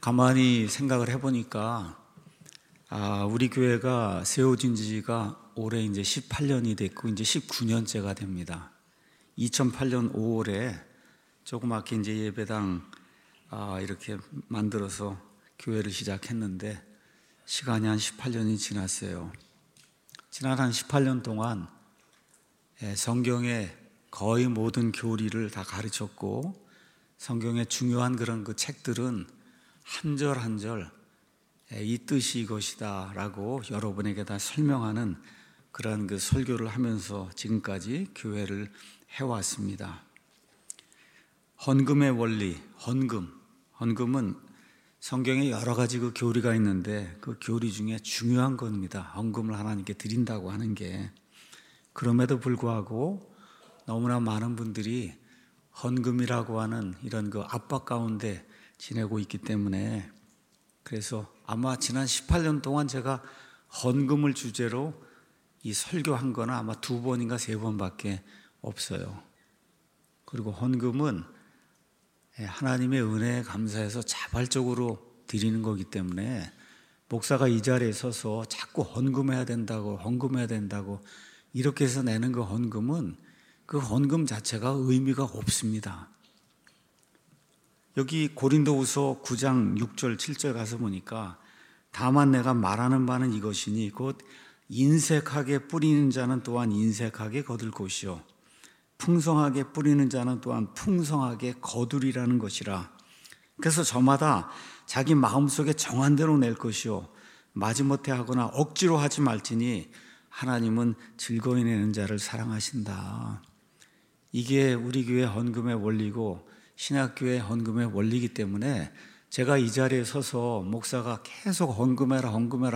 가만히 생각을 해보니까 우리 교회가 세워진 지가 올해 이제 18년이 됐고 이제 19년째가 됩니다. 2008년 5월에 조그맣게 이제 예배당 이렇게 만들어서 교회를 시작했는데 시간이 한 18년이 지났어요. 지난 한 18년 동안 성경의 거의 모든 교리를 다 가르쳤고 성경의 중요한 그런 그 책들은 한 절 한 절 이 뜻이 이것이다 라고 여러분에게 다 설명하는 그런 그 설교를 하면서 지금까지 교회를 해왔습니다. 헌금의 원리, 헌금은 성경에 여러 가지 그 교리가 있는데 그 교리 중에 중요한 겁니다. 헌금을 하나님께 드린다고 하는 게. 그럼에도 불구하고 너무나 많은 분들이 헌금이라고 하는 이런 그 압박 가운데 지내고 있기 때문에 그래서 아마 지난 18년 동안 제가 헌금을 주제로 이 설교한 거는 아마 2번인가 3번밖에 없어요. 그리고 헌금은 하나님의 은혜에 감사해서 자발적으로 드리는 거기 때문에 목사가 이 자리에 서서 자꾸 헌금해야 된다고 이렇게 해서 내는 그 헌금은 그 헌금 자체가 의미가 없습니다. 여기 고린도후서 9장 6절 7절 가서 보니까 다만 내가 말하는 바는 이것이니 곧 인색하게 뿌리는 자는 또한 인색하게 거둘 것이요 풍성하게 뿌리는 자는 또한 풍성하게 거두리라는 것이라. 그래서 저마다 자기 마음속에 정한 대로 낼 것이요 마지못해 하거나 억지로 하지 말지니 하나님은 즐거이 내는 자를 사랑하신다. 이게 우리 교회 헌금의 원리고 신학교의 헌금의 원리이기 때문에 제가 이 자리에 서서 목사가 계속 헌금해라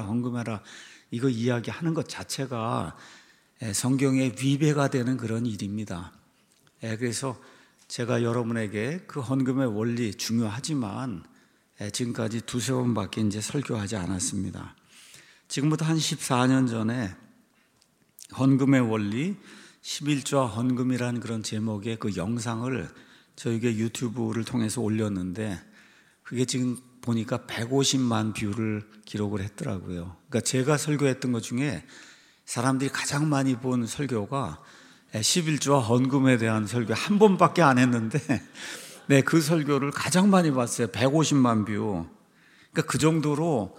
이거 이야기하는 것 자체가 성경에 위배가 되는 그런 일입니다. 그래서 제가 여러분에게 그 헌금의 원리 중요하지만 지금까지 2-3번밖에 이제 설교하지 않았습니다. 지금부터 한 14년 전에 헌금의 원리 11조와 헌금이라는 그런 제목의 그 영상을 저에게 유튜브를 통해서 올렸는데 그게 지금 보니까 150만 뷰를 기록을 했더라고요. 그러니까 제가 설교했던 것 중에 사람들이 가장 많이 본 설교가 11조와 헌금에 대한 설교 한 번밖에 안 했는데 그 설교를 가장 많이 봤어요. 150만 뷰. 그러니까 그 정도로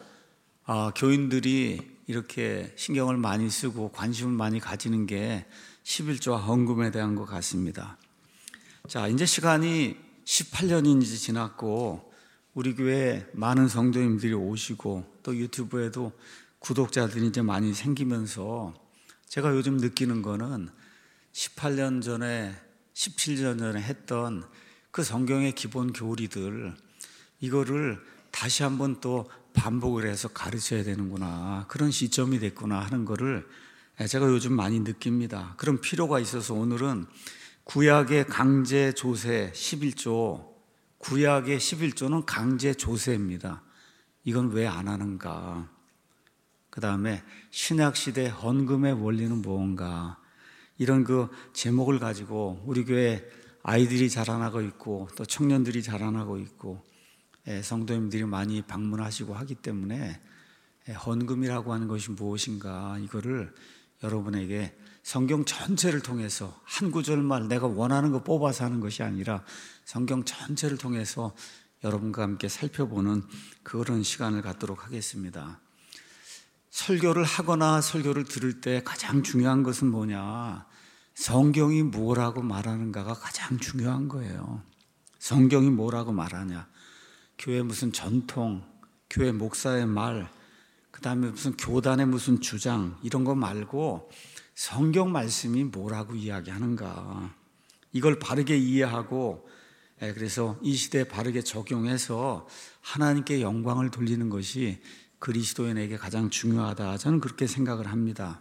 교인들이 이렇게 신경을 많이 쓰고 관심을 많이 가지는 게 11조와 헌금에 대한 것 같습니다. 자, 이제 시간이 18년이 이제 지났고 우리 교회에 많은 성도님들이 오시고 또 유튜브에도 구독자들이 이제 많이 생기면서 제가 요즘 느끼는 거는 18년 전에 17년 전에 했던 그 성경의 기본 교리들 이거를 다시 한번 또 반복을 해서 가르쳐야 되는구나 그런 시점이 됐구나 하는 거를 제가 요즘 많이 느낍니다. 그런 필요가 있어서 오늘은 구약의 강제 조세 11조 구약의 11조는 강제 조세입니다. 이건 왜 안 하는가? 그 다음에 신약시대 헌금의 원리는 무언가? 이런 그 제목을 가지고 우리 교회 아이들이 자라나고 있고 또 청년들이 자라나고 있고 성도님들이 많이 방문하시고 하기 때문에 헌금이라고 하는 것이 무엇인가 이거를 여러분에게 성경 전체를 통해서 한 구절만 내가 원하는 거 뽑아서 하는 것이 아니라 성경 전체를 통해서 여러분과 함께 살펴보는 그런 시간을 갖도록 하겠습니다. 설교를 하거나 설교를 들을 때 가장 중요한 것은 뭐냐? 성경이 뭐라고 말하는가가 가장 중요한 거예요. 성경이 뭐라고 말하냐? 교회 무슨 전통, 교회 목사의 말, 그 다음에 무슨 교단의 무슨 주장 이런 거 말고 성경 말씀이 뭐라고 이야기하는가 이걸 바르게 이해하고 그래서 이 시대에 바르게 적용해서 하나님께 영광을 돌리는 것이 그리스도인에게 가장 중요하다 저는 그렇게 생각을 합니다.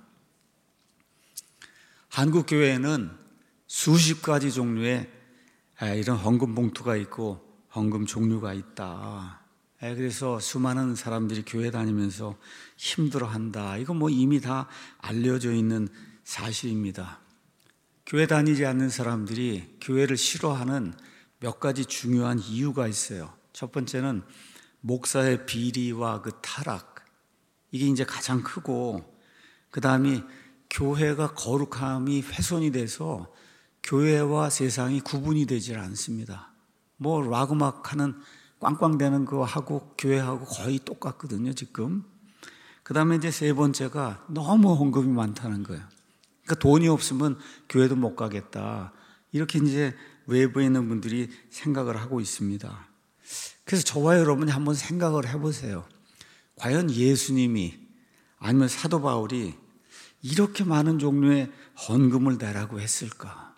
한국 교회에는 수십 가지 종류의 이런 헌금 봉투가 있고 헌금 종류가 있다. 그래서 수많은 사람들이 교회 다니면서 힘들어한다. 이거 뭐 이미 다 알려져 있는 사실입니다. 교회 다니지 않는 사람들이 교회를 싫어하는 몇 가지 중요한 이유가 있어요. 첫 번째는 목사의 비리와 그 타락, 이게 이제 가장 크고, 그 다음이 교회가 거룩함이 훼손이 돼서 교회와 세상이 구분이 되질 않습니다. 뭐 락음악 하는 꽝꽝대는 거 하고 교회하고 거의 똑같거든요, 지금. 그 다음에 이제 세 번째가 너무 헌금이 많다는 거예요. 그러니까 돈이 없으면 교회도 못 가겠다. 이렇게 이제 외부에 있는 분들이 생각을 하고 있습니다. 그래서 저와 여러분이 한번 생각을 해보세요. 과연 예수님이 아니면 사도 바울이 이렇게 많은 종류의 헌금을 내라고 했을까?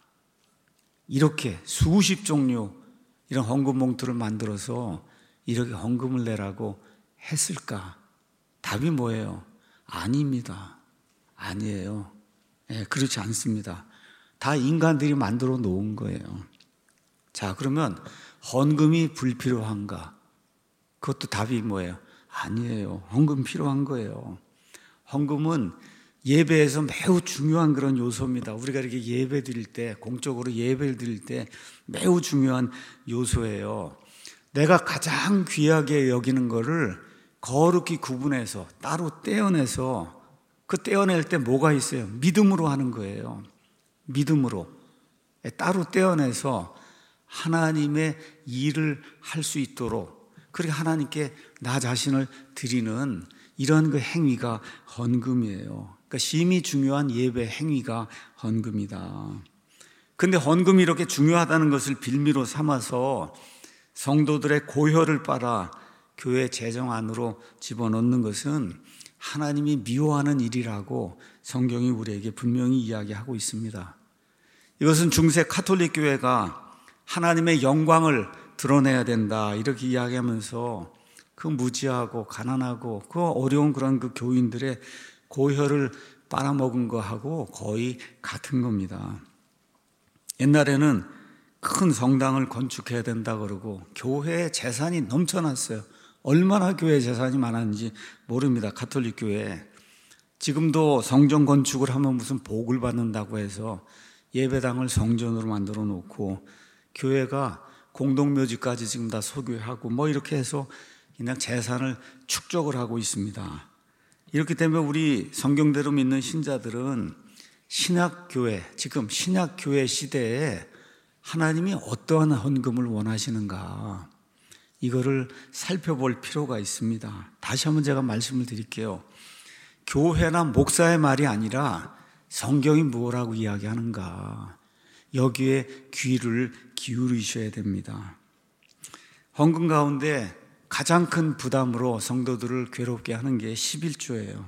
이렇게 수십 종류 이런 헌금 봉투를 만들어서 이렇게 헌금을 내라고 했을까? 답이 뭐예요? 아닙니다. 아니에요. 그렇지 않습니다. 다 인간들이 만들어 놓은 거예요. 자, 그러면 헌금이 불필요한가? 그것도 답이 뭐예요? 아니에요. 헌금 필요한 거예요. 헌금은 예배에서 매우 중요한 그런 요소입니다. 우리가 이렇게 예배 드릴 때, 공적으로 예배를 드릴 때 매우 중요한 요소예요. 내가 가장 귀하게 여기는 거를 거룩히 구분해서 따로 떼어내서, 그 떼어낼 때 뭐가 있어요? 믿음으로 하는 거예요. 믿음으로 따로 떼어내서 하나님의 일을 할 수 있도록, 그렇게 하나님께 나 자신을 드리는 이런 그 행위가 헌금이에요. 그러니까 심히 중요한 예배 행위가 헌금이다. 근데 헌금이 이렇게 중요하다는 것을 빌미로 삼아서 성도들의 고혈을 빨아 교회 재정 안으로 집어넣는 것은 하나님이 미워하는 일이라고 성경이 우리에게 분명히 이야기하고 있습니다. 이것은 중세 가톨릭 교회가 하나님의 영광을 드러내야 된다 이렇게 이야기하면서 그 무지하고 가난하고 그 어려운 그런 그 교인들의 고혈을 빨아먹은 거하고 거의 같은 겁니다. 옛날에는 큰 성당을 건축해야 된다 그러고 교회에 재산이 넘쳐났어요. 얼마나 교회 재산이 많았는지 모릅니다. 가톨릭 교회. 지금도 성전 건축을 하면 무슨 복을 받는다고 해서 예배당을 성전으로 만들어 놓고 교회가 공동묘지까지 지금 다 소유하고 뭐 이렇게 해서 그냥 재산을 축적을 하고 있습니다. 이렇기 때문에 우리 성경대로 믿는 신자들은 신약교회, 지금 신약교회 시대에 하나님이 어떠한 헌금을 원하시는가, 이거를 살펴볼 필요가 있습니다. 다시 한번 제가 말씀을 드릴게요. 교회나 목사의 말이 아니라 성경이 뭐라고 이야기하는가, 여기에 귀를 기울이셔야 됩니다. 헌금 가운데 가장 큰 부담으로 성도들을 괴롭게 하는 게 11조예요.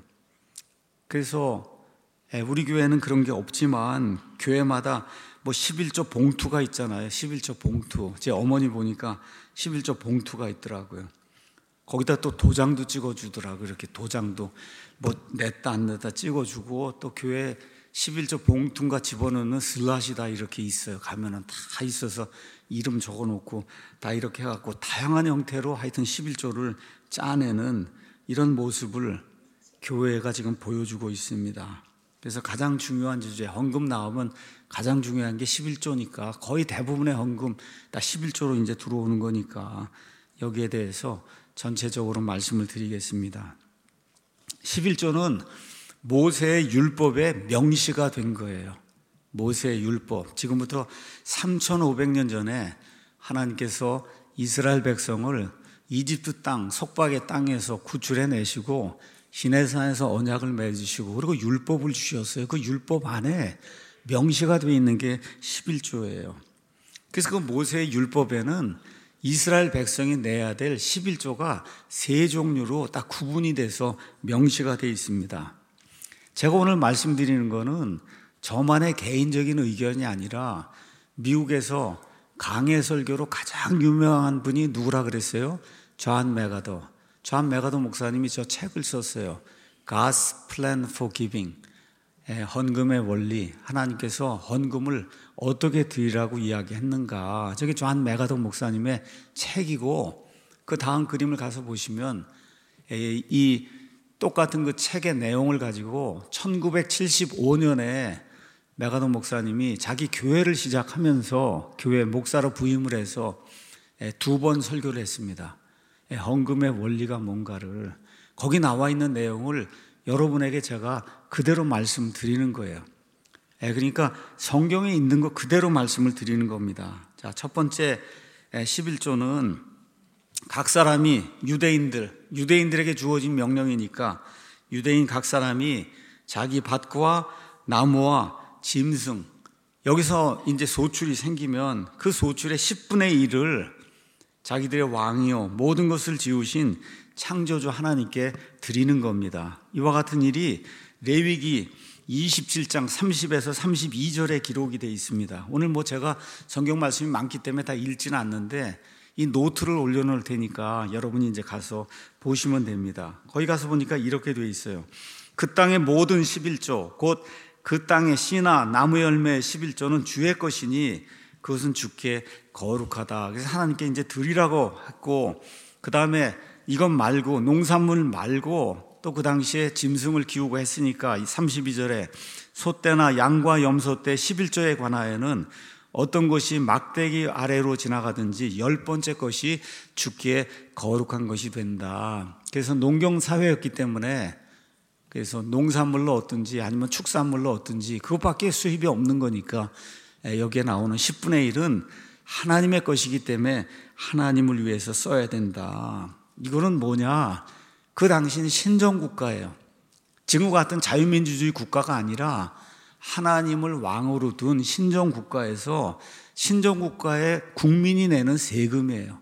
그래서 우리 교회는 그런 게 없지만 교회마다 뭐 11조 봉투가 있잖아요. 11조 봉투. 제 어머니 보니까 11조 봉투가 있더라고요. 거기다 또 도장도 찍어주더라고요. 이렇게 도장도 뭐 냈다 안 냈다 찍어주고, 또 교회 11조 봉투가 집어넣는 슬롯이 다 이렇게 있어요. 가면은 다 있어서 이름 적어놓고 다 이렇게 해갖고 다양한 형태로 하여튼 11조를 짜내는 이런 모습을 교회가 지금 보여주고 있습니다. 그래서 가장 중요한 주제, 헌금 나오면 가장 중요한 게 11조니까 거의 대부분의 헌금 다 11조로 이제 들어오는 거니까 여기에 대해서 전체적으로 말씀을 드리겠습니다. 11조는 모세의 율법에 명시가 된 거예요. 모세의 율법. 지금부터 3,500년 전에 하나님께서 이스라엘 백성을 이집트 땅, 속박의 땅에서 구출해내시고 시내산에서 언약을 맺으시고 그리고 율법을 주셨어요. 그 율법 안에 명시가 되어 있는 게 11조예요. 그래서 그 모세의 율법에는 이스라엘 백성이 내야 될 11조가 세 종류로 딱 구분이 돼서 명시가 되어 있습니다. 제가 오늘 말씀드리는 거는 저만의 개인적인 의견이 아니라 미국에서 강해 설교로 가장 유명한 분이 누구라 그랬어요? 존 메가더. 존 메가더 목사님이 저 책을 썼어요. God's Plan for Giving. 헌금의 원리. 하나님께서 헌금을 어떻게 드리라고 이야기했는가. 저게 존 메가더 목사님의 책이고, 그 다음 그림을 가서 보시면 이 똑같은 그 책의 내용을 가지고 1975년에 메가더 목사님이 자기 교회를 시작하면서 교회 목사로 부임을 해서 2번 설교를 했습니다. 헌금의 원리가 뭔가를, 거기 나와 있는 내용을 여러분에게 제가 그대로 말씀드리는 거예요. 그러니까 성경에 있는 거 그대로 말씀을 드리는 겁니다. 자, 첫 번째 11조는 각 사람이 유대인들에게 주어진 명령이니까 유대인 각 사람이 자기 밭과 나무와 짐승, 여기서 이제 소출이 생기면 그 소출의 10분의 1을 자기들의 왕이요 모든 것을 지으신 창조주 하나님께 드리는 겁니다. 이와 같은 일이 레위기 27장 30에서 32절에 기록이 되어 있습니다. 오늘 제가 성경 말씀이 많기 때문에 다 읽지는 않는데 이 노트를 올려놓을 테니까 여러분이 이제 가서 보시면 됩니다. 거기 가서 보니까 이렇게 되어 있어요. 그 땅의 모든 11조 곧 그 땅의 씨나 나무 열매의 11조는 주의 것이니 그것은 주께 거룩하다. 그래서 하나님께 이제 드리라고 했고, 그 다음에 이것 말고 농산물 말고 또 그 당시에 짐승을 키우고 했으니까 32절에 소떼나 양과 염소떼 11조에 관하여는 어떤 것이 막대기 아래로 지나가든지 10번째 것이 주께 거룩한 것이 된다. 그래서 농경사회였기 때문에 그래서 농산물로 얻든지 아니면 축산물로 얻든지 그것밖에 수입이 없는 거니까 여기에 나오는 10분의 1은 하나님의 것이기 때문에 하나님을 위해서 써야 된다. 이거는 뭐냐? 그 당시는 신정국가예요. 지금 같은 자유민주주의 국가가 아니라 하나님을 왕으로 둔 신정국가에서 신정국가의 국민이 내는 세금이에요.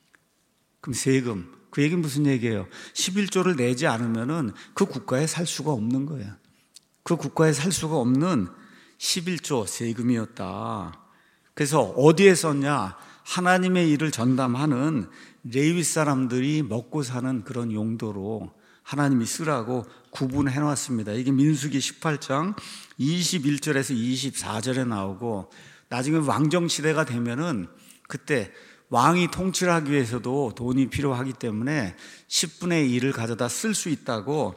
그럼 세금, 그 얘기는 무슨 얘기예요? 11조를 내지 않으면 그 국가에 살 수가 없는 거예요. 그 국가에 살 수가 없는 11조 세금이었다. 그래서 어디에 썼냐? 하나님의 일을 전담하는 레위 사람들이 먹고 사는 그런 용도로 하나님이 쓰라고 구분해 놨습니다. 이게 민수기 18장 21절에서 24절에 나오고, 나중에 왕정시대가 되면은 그때 왕이 통치하기 위해서도 돈이 필요하기 때문에 10분의 1을 가져다 쓸 수 있다고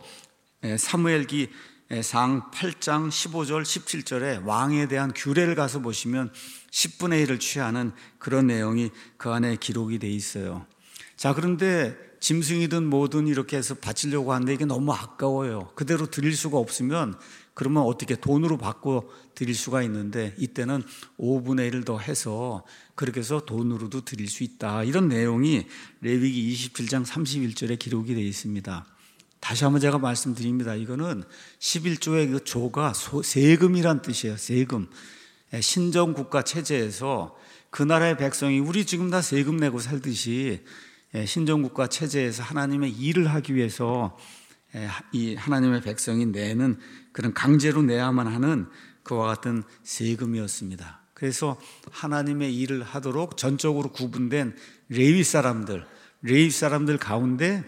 사무엘기 상 8장 15절 17절에 왕에 대한 규례를 가서 보시면 10분의 1을 취하는 그런 내용이 그 안에 기록이 돼 있어요. 자, 그런데 짐승이든 뭐든 이렇게 해서 바치려고 하는데 이게 너무 아까워요. 그대로 드릴 수가 없으면 그러면 어떻게 돈으로 바꿔 드릴 수가 있는데, 이때는 5분의 1을 더 해서 그렇게 해서 돈으로도 드릴 수 있다. 이런 내용이 레위기 27장 31절에 기록이 되어 있습니다. 다시 한번 제가 말씀드립니다. 이거는 11조의 그 조가 세금이란 뜻이에요. 세금. 신정국가 체제에서 그 나라의 백성이 우리 지금 다 세금 내고 살듯이 신정국가 체제에서 하나님의 일을 하기 위해서 이 하나님의 백성이 내는 그런 강제로 내야만 하는 그와 같은 세금이었습니다. 그래서 하나님의 일을 하도록 전적으로 구분된 레위 사람들 가운데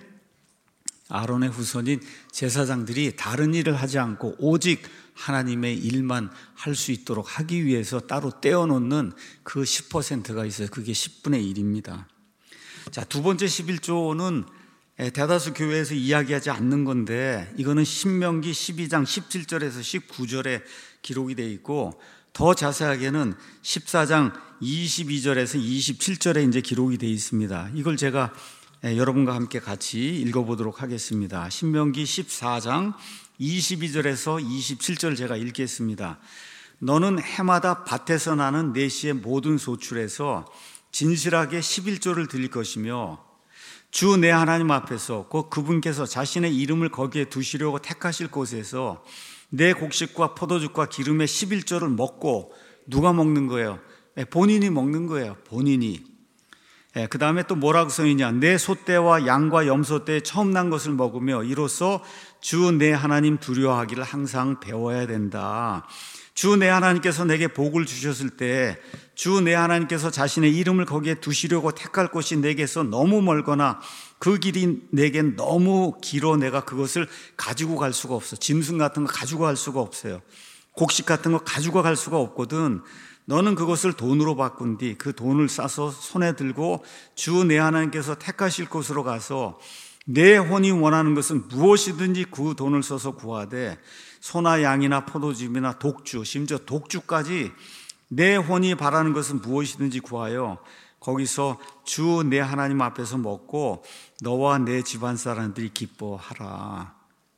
아론의 후손인 제사장들이 다른 일을 하지 않고 오직 하나님의 일만 할 수 있도록 하기 위해서 따로 떼어놓는 그 10%가 있어요. 그게 10분의 1입니다. 자, 두 번째 11조는 대다수 교회에서 이야기하지 않는 건데, 이거는 신명기 12장 17절에서 19절에 기록이 되어 있고, 더 자세하게는 14장 22절에서 27절에 이제 기록이 되어 있습니다. 이걸 제가 여러분과 함께 같이 읽어보도록 하겠습니다. 신명기 14장 22절에서 27절 제가 읽겠습니다. 너는 해마다 밭에서 나는 내시의 모든 소출에서 진실하게 11조를 드릴 것이며, 주 내 하나님 앞에서 곧 그분께서 자신의 이름을 거기에 두시려고 택하실 곳에서 내 곡식과 포도주과 기름의 11조를 먹고, 누가 먹는 거예요? 본인이 먹는 거예요. 본인이. 그 다음에 또 뭐라고 써있냐? 내 소떼와 양과 염소떼에 처음 난 것을 먹으며 이로써 주 내 하나님 두려워하기를 항상 배워야 된다. 주 내 하나님께서 내게 복을 주셨을 때 주 내 하나님께서 자신의 이름을 거기에 두시려고 택할 곳이 내게서 너무 멀거나 그 길이 내겐 너무 길어 내가 그것을 가지고 갈 수가 없어. 짐승 같은 거 가지고 갈 수가 없어요. 곡식 같은 거 가지고 갈 수가 없거든. 너는 그것을 돈으로 바꾼 뒤 그 돈을 싸서 손에 들고 주 내 하나님께서 택하실 곳으로 가서 내 혼이 원하는 것은 무엇이든지 그 돈을 써서 구하되, 소나 양이나 포도즙이나 독주, 심지어 독주까지 내 혼이 바라는 것은 무엇이든지 구하여 거기서 주 내 하나님 앞에서 먹고 너와 내 집안 사람들이 기뻐하라.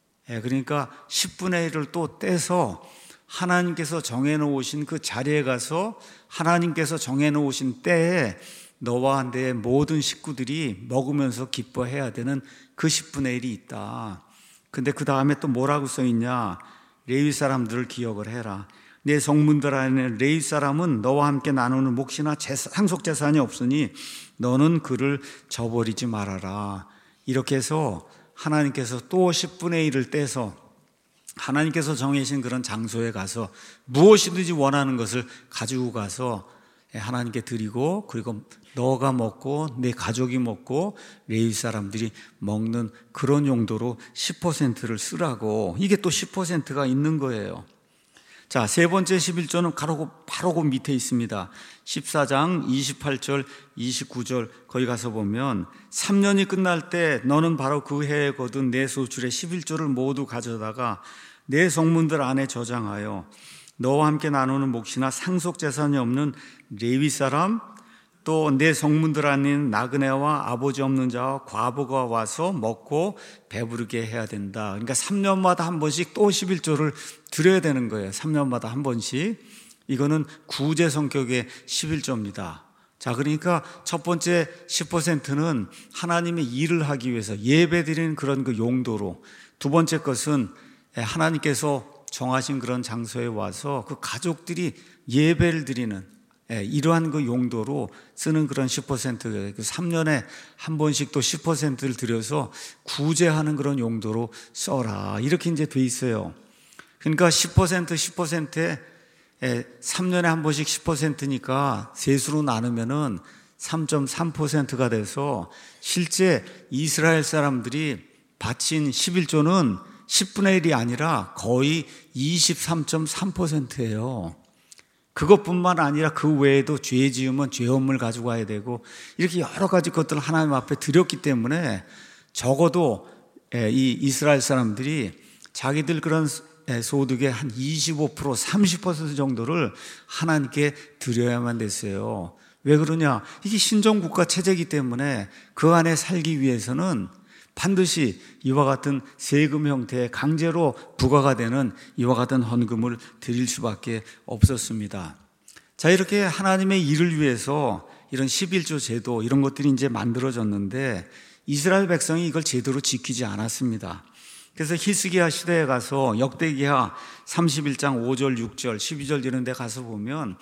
그러니까 10분의 1을 또 떼서 하나님께서 정해놓으신 그 자리에 가서 하나님께서 정해놓으신 때에 너와 내 모든 식구들이 먹으면서 기뻐해야 되는 그 10분의 1이 있다. 근데 그 다음에 또 뭐라고 써있냐? 레위 사람들을 기억을 해라. 내 성문들 안에 레위 사람은 너와 함께 나누는 몫이나 상속 재산이 없으니 너는 그를 저버리지 말아라. 이렇게 해서 하나님께서 또 10분의 1을 떼서 하나님께서 정해진 그런 장소에 가서 무엇이든지 원하는 것을 가지고 가서 하나님께 드리고, 그리고 너가 먹고 내 가족이 먹고 레위 사람들이 먹는 그런 용도로 10%를 쓰라고. 이게 또 10%가 있는 거예요. 자, 세 번째 11조는 바로 그 밑에 있습니다. 14장 28절 29절 거기 가서 보면 3년이 끝날 때 너는 바로 그 해에 거둔 내 소출의 11조를 모두 가져다가 내 성문들 안에 저장하여 너와 함께 나누는 몫이나 상속 재산이 없는 레위 사람, 또 내 성문들 안에 있는 나그네와 아버지 없는 자와 과부가 와서 먹고 배부르게 해야 된다. 그러니까 3년마다 한 번씩 또 11조를 드려야 되는 거예요. 3년마다 한 번씩. 이거는 구제 성격의 11조입니다. 자, 그러니까 첫 번째 10%는 하나님의 일을 하기 위해서 예배 드리는 그런 그 용도로, 두 번째 것은 하나님께서 정하신 그런 장소에 와서 그 가족들이 예배를 드리는 이러한 그 용도로 쓰는 그런 10%, 3년에 한 번씩 또 10%를 들여서 구제하는 그런 용도로 써라. 이렇게 이제 돼 있어요. 그러니까 10%에 3년에 한 번씩 10%니까 세수로 나누면은 3.3%가 돼서 실제 이스라엘 사람들이 바친 11조는 10분의 1이 아니라 거의 23.3%예요. 그것뿐만 아니라 그 외에도 죄 지으면 죄업물 가지고 와야 되고 이렇게 여러 가지 것들을 하나님 앞에 드렸기 때문에 적어도 이 이스라엘 사람들이 자기들 그런 소득의 한 25%, 30% 정도를 하나님께 드려야만 됐어요. 왜 그러냐? 이게 신정국가 체제이기 때문에 그 안에 살기 위해서는 반드시 이와 같은 세금 형태의 강제로 부과가 되는 이와 같은 헌금을 드릴 수밖에 없었습니다. 자, 이렇게 하나님의 일을 위해서 이런 11조 제도 이런 것들이 이제 만들어졌는데 이스라엘 백성이 이걸 제대로 지키지 않았습니다. 그래서 히스기야 시대에 가서 역대기하 31장 5절, 6절, 12절 이런 데 가서 보면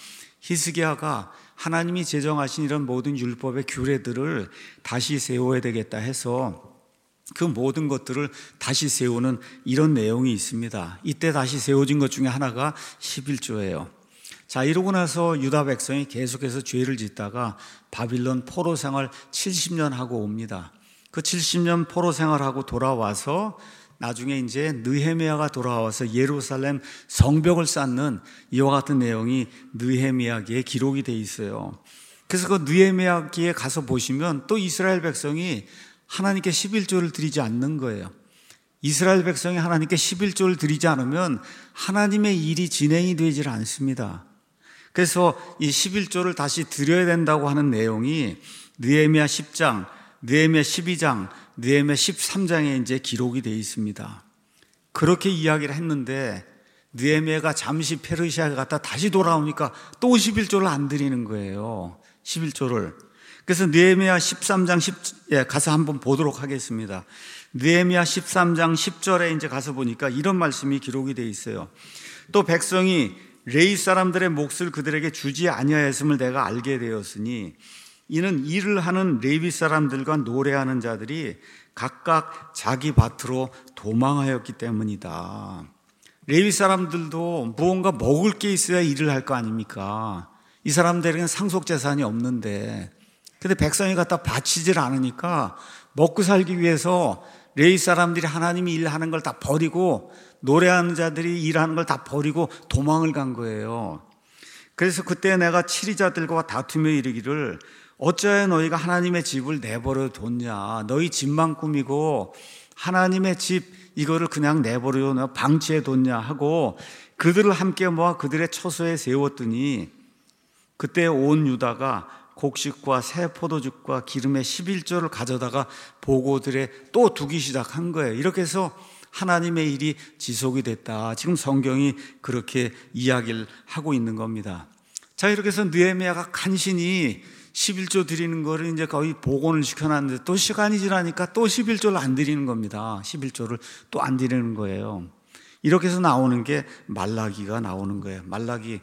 히스기야가 하나님이 제정하신 이런 모든 율법의 규례들을 다시 세워야 되겠다 해서 그 모든 것들을 다시 세우는 이런 내용이 있습니다. 이때 다시 세워진 것 중에 하나가 11조예요. 자, 이러고 나서 유다 백성이 계속해서 죄를 짓다가 바빌론 포로 생활 70년 하고 옵니다. 그 70년 포로 생활하고 돌아와서 나중에 이제 느헤미야가 돌아와서 예루살렘 성벽을 쌓는 이와 같은 내용이 느헤미야기에 기록이 돼 있어요. 그래서 그 느헤미야기에 가서 보시면 또 이스라엘 백성이 하나님께 11조를 드리지 않는 거예요. 이스라엘 백성이 하나님께 11조를 드리지 않으면 하나님의 일이 진행이 되질 않습니다. 그래서 이 11조를 다시 드려야 된다고 하는 내용이 느헤미야 10장, 느헤미야 12장, 느헤미야 13장에 이제 기록이 되어 있습니다. 그렇게 이야기를 했는데 느헤미야가 잠시 페르시아에 갔다 다시 돌아오니까 또 11조를 안 드리는 거예요. 11조를. 그래서 느헤미야 13장 가서 한번 보도록 하겠습니다. 느헤미야 13장 10절에 이제 가서 보니까 이런 말씀이 기록이 되어 있어요. 또 백성이 레위 사람들의 몫을 그들에게 주지 아니하였음을 내가 알게 되었으니 이는 일을 하는 레위 사람들과 노래하는 자들이 각각 자기 밭으로 도망하였기 때문이다. 레위 사람들도 무언가 먹을 게 있어야 일을 할 거 아닙니까? 이 사람들에게는 상속 재산이 없는데, 근데 백성이 갖다 바치질 않으니까 먹고 살기 위해서 레위 사람들이 하나님이 일하는 걸 다 버리고 노래하는 자들이 일하는 걸 다 버리고 도망을 간 거예요. 그래서 그때 내가 치리자들과 다투며 이르기를 어찌하여 너희가 하나님의 집을 내버려 뒀냐? 너희 집만 꾸미고 하나님의 집 이거를 그냥 내버려 방치해 뒀냐 하고 그들을 함께 모아 그들의 처소에 세웠더니 그때 온 유다가 곡식과 새 포도즙과 기름의 11조를 가져다가 보고들에 또 두기 시작한 거예요. 이렇게 해서 하나님의 일이 지속이 됐다. 지금 성경이 그렇게 이야기를 하고 있는 겁니다. 자, 이렇게 해서 느헤미야가 간신히 11조 드리는 거를 이제 거의 복원을 시켜놨는데 또 시간이 지나니까 또 11조를 안 드리는 겁니다. 11조를 또 안 드리는 거예요. 이렇게 해서 나오는 게 말라기가 나오는 거예요. 말라기,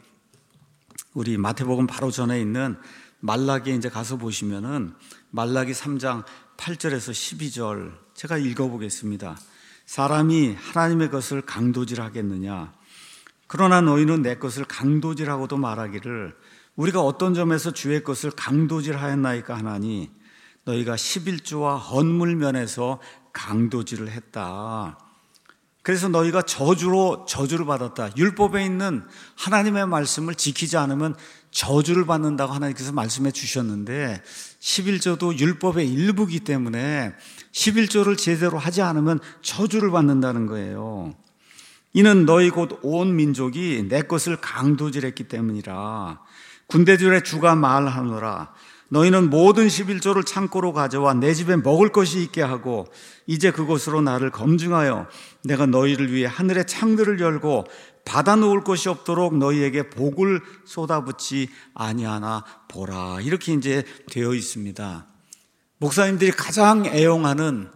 우리 마태복음 바로 전에 있는 말라기에 이제 가서 보시면은 말라기 3장 8절에서 12절 제가 읽어보겠습니다. 사람이 하나님의 것을 강도질하겠느냐? 그러나 너희는 내 것을 강도질하고도 말하기를 우리가 어떤 점에서 주의 것을 강도질하였나이까 하나니 너희가 11조와 헌물면에서 강도질을 했다. 그래서 너희가 저주를 받았다. 율법에 있는 하나님의 말씀을 지키지 않으면 저주를 받는다고 하나님께서 말씀해 주셨는데 11조도 율법의 일부이기 때문에 11조를 제대로 하지 않으면 저주를 받는다는 거예요. 이는 너희 곧 온 민족이 내 것을 강도질했기 때문이라. 군대들의 주가 말하노라. 너희는 모든 11조를 창고로 가져와 내 집에 먹을 것이 있게 하고 이제 그것으로 나를 검증하여 내가 너희를 위해 하늘의 창들을 열고 받아 놓을 것이 없도록 너희에게 복을 쏟아붓지 아니하나 보라. 이렇게 이제 되어 있습니다. 목사님들이 가장 애용하는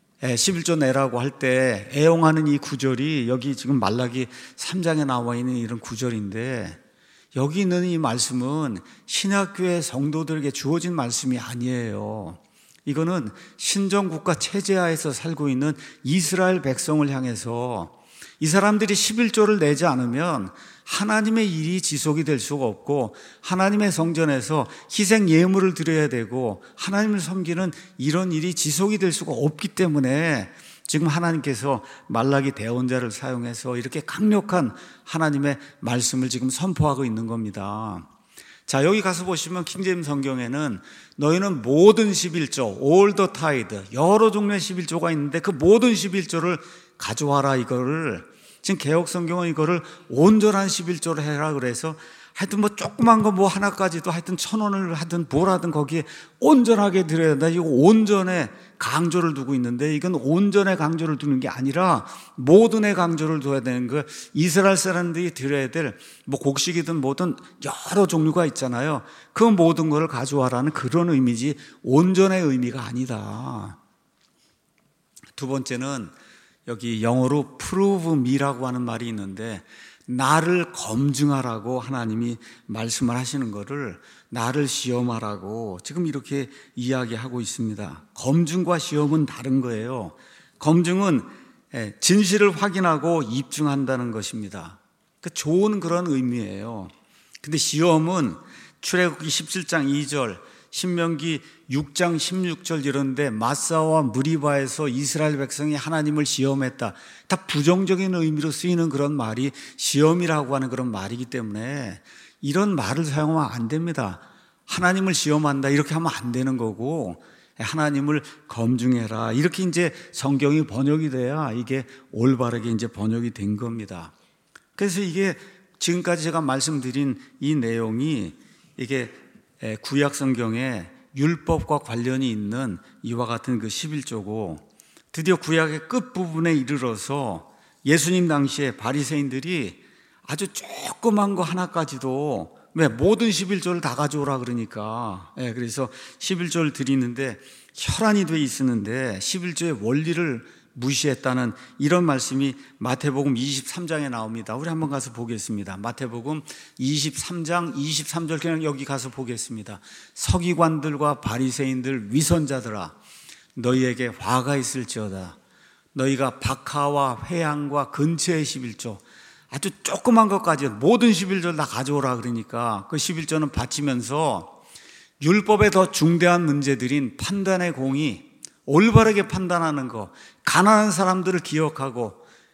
11조 내라고 할 때 애용하는 이 구절이 여기 지금 말라기 3장에 나와 있는 이런 구절인데 여기 있는 이 말씀은 신약교회 성도들에게 주어진 말씀이 아니에요. 이거는 신정국가 체제하에서 살고 있는 이스라엘 백성을 향해서 이 사람들이 11조를 내지 않으면 하나님의 일이 지속이 될 수가 없고 하나님의 성전에서 희생 예물을 드려야 되고 하나님을 섬기는 이런 일이 지속이 될 수가 없기 때문에 지금 하나님께서 말라기 대언자를 사용해서 이렇게 강력한 하나님의 말씀을 지금 선포하고 있는 겁니다. 자, 여기 가서 보시면 킹제임스 성경에는 너희는 모든 11조, all the tithe, 여러 종류의 11조가 있는데 그 모든 11조를 가져와라. 이거를 지금 개혁 성경은 이거를 온전한 11조를 해라 그래서 하여튼 뭐 조그만 거 뭐 하나까지도 하여튼 1,000원을 하든 뭘 하든 거기에 온전하게 드려야 된다. 이거 온전에 강조를 두고 있는데 이건 온전에 강조를 두는 게 아니라 모든에 강조를 둬야 되는 거. 이스라엘 사람들이 드려야 될 뭐 곡식이든 뭐든 여러 종류가 있잖아요. 그 모든 거를 가져와라는 그런 의미지 온전의 의미가 아니다. 두 번째는 여기 영어로 prove me라고 하는 말이 있는데 나를 검증하라고 하나님이 말씀을 하시는 거를 나를 시험하라고 지금 이렇게 이야기하고 있습니다. 검증과 시험은 다른 거예요. 검증은 진실을 확인하고 입증한다는 것입니다. 좋은 그런 의미예요. 근데 시험은 출애굽기 17장 2절, 신명기 6장 16절 이런데 마사와 무리바에서 이스라엘 백성이 하나님을 시험했다. 다 부정적인 의미로 쓰이는 그런 말이 시험이라고 하는 그런 말이기 때문에 이런 말을 사용하면 안 됩니다. 하나님을 시험한다 이렇게 하면 안 되는 거고 하나님을 검증해라 이렇게 이제 성경이 번역이 돼야 이게 올바르게 이제 번역이 된 겁니다. 그래서 이게 지금까지 제가 말씀드린 이 내용이 이게 구약 성경에 율법과 관련이 있는 이와 같은 그 11조고 드디어 구약의 끝부분에 이르러서 예수님 당시에 바리새인들이 아주 조그만 거 하나까지도 왜 모든 11조를 다 가져오라 그러니까 그래서 11조를 드리는데 혈안이 돼 있었는데 11조의 원리를 무시했다는 이런 말씀이 마태복음 23장에 나옵니다. 우리 한번 가서 보겠습니다. 마태복음 23장 23절 그냥 여기 가서 보겠습니다. 서기관들과 바리새인들 위선자들아 너희에게 화가 있을지어다. 너희가 박하와 회양과 근처의 11조 아주 조그만 것까지 모든 11조를 다 가져오라 그러니까 그 11조는 바치면서 율법에 더 중대한 문제들인 판단의 공의 올바르게 판단하는 거, 가난한 사람들을 기억하고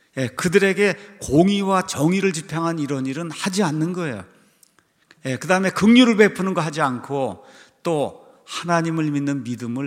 그들에게 공의와 정의를 집행한 이런 일은 하지 않는 거예요. 그 다음에 긍휼을 베푸는 거 하지 않고 또 하나님을 믿는 믿음을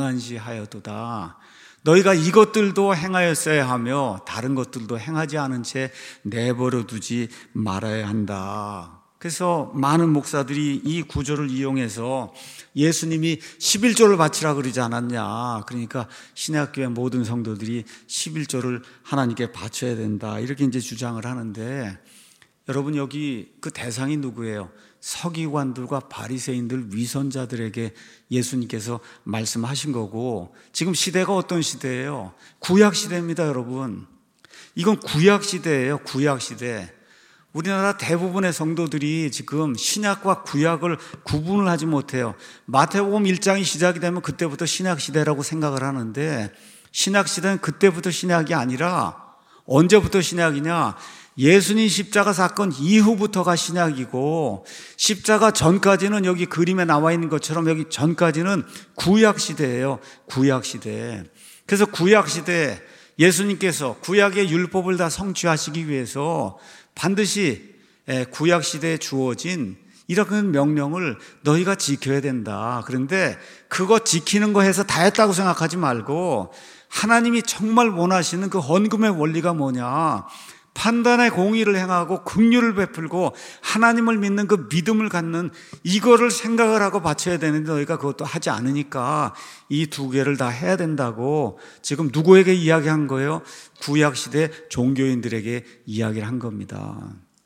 등한시하여도다. 너희가 이것들도 행하였어야 하며 다른 것들도 행하지 않은 채 내버려 두지 말아야 한다. 그래서 많은 목사들이 이 구절을 이용해서 예수님이 11조를 바치라 그러지 않았냐, 그러니까 신약교회 모든 성도들이 11조를 하나님께 바쳐야 된다, 이렇게 이제 주장을 하는데, 여러분 여기 그 대상이 누구예요? 서기관들과 바리새인들, 위선자들에게 예수님께서 말씀하신 거고, 지금 시대가 어떤 시대예요? 구약 시대입니다, 여러분. 이건 구약 시대예요, 구약 시대. 우리나라 대부분의 성도들이 지금 신약과 구약을 구분을 하지 못해요. 마태복음 1장이 시작이 되면 그때부터 신약 시대라고 생각을 하는데, 신약 시대는 그때부터 신약이 아니라 언제부터 신약이냐? 예수님 십자가 사건 이후부터가 신약이고, 십자가 전까지는 여기 그림에 나와 있는 것처럼 여기 전까지는 구약 시대예요, 구약 시대. 그래서 구약 시대 예수님께서 구약의 율법을 다 성취하시기 위해서 반드시 구약 시대에 주어진 이런 명령을 너희가 지켜야 된다. 그런데 그거 지키는 거 해서 다 했다고 생각하지 말고, 하나님이 정말 원하시는 그 헌금의 원리가 뭐냐? 판단의 공의를 행하고 긍휼을 베풀고 하나님을 믿는 그 믿음을 갖는, 이거를 생각을 하고 바쳐야 되는데 너희가 그것도 하지 않으니까 이 두 개를 다 해야 된다고 지금 누구에게 이야기한 거예요? 구약시대 종교인들에게 이야기를 한 겁니다.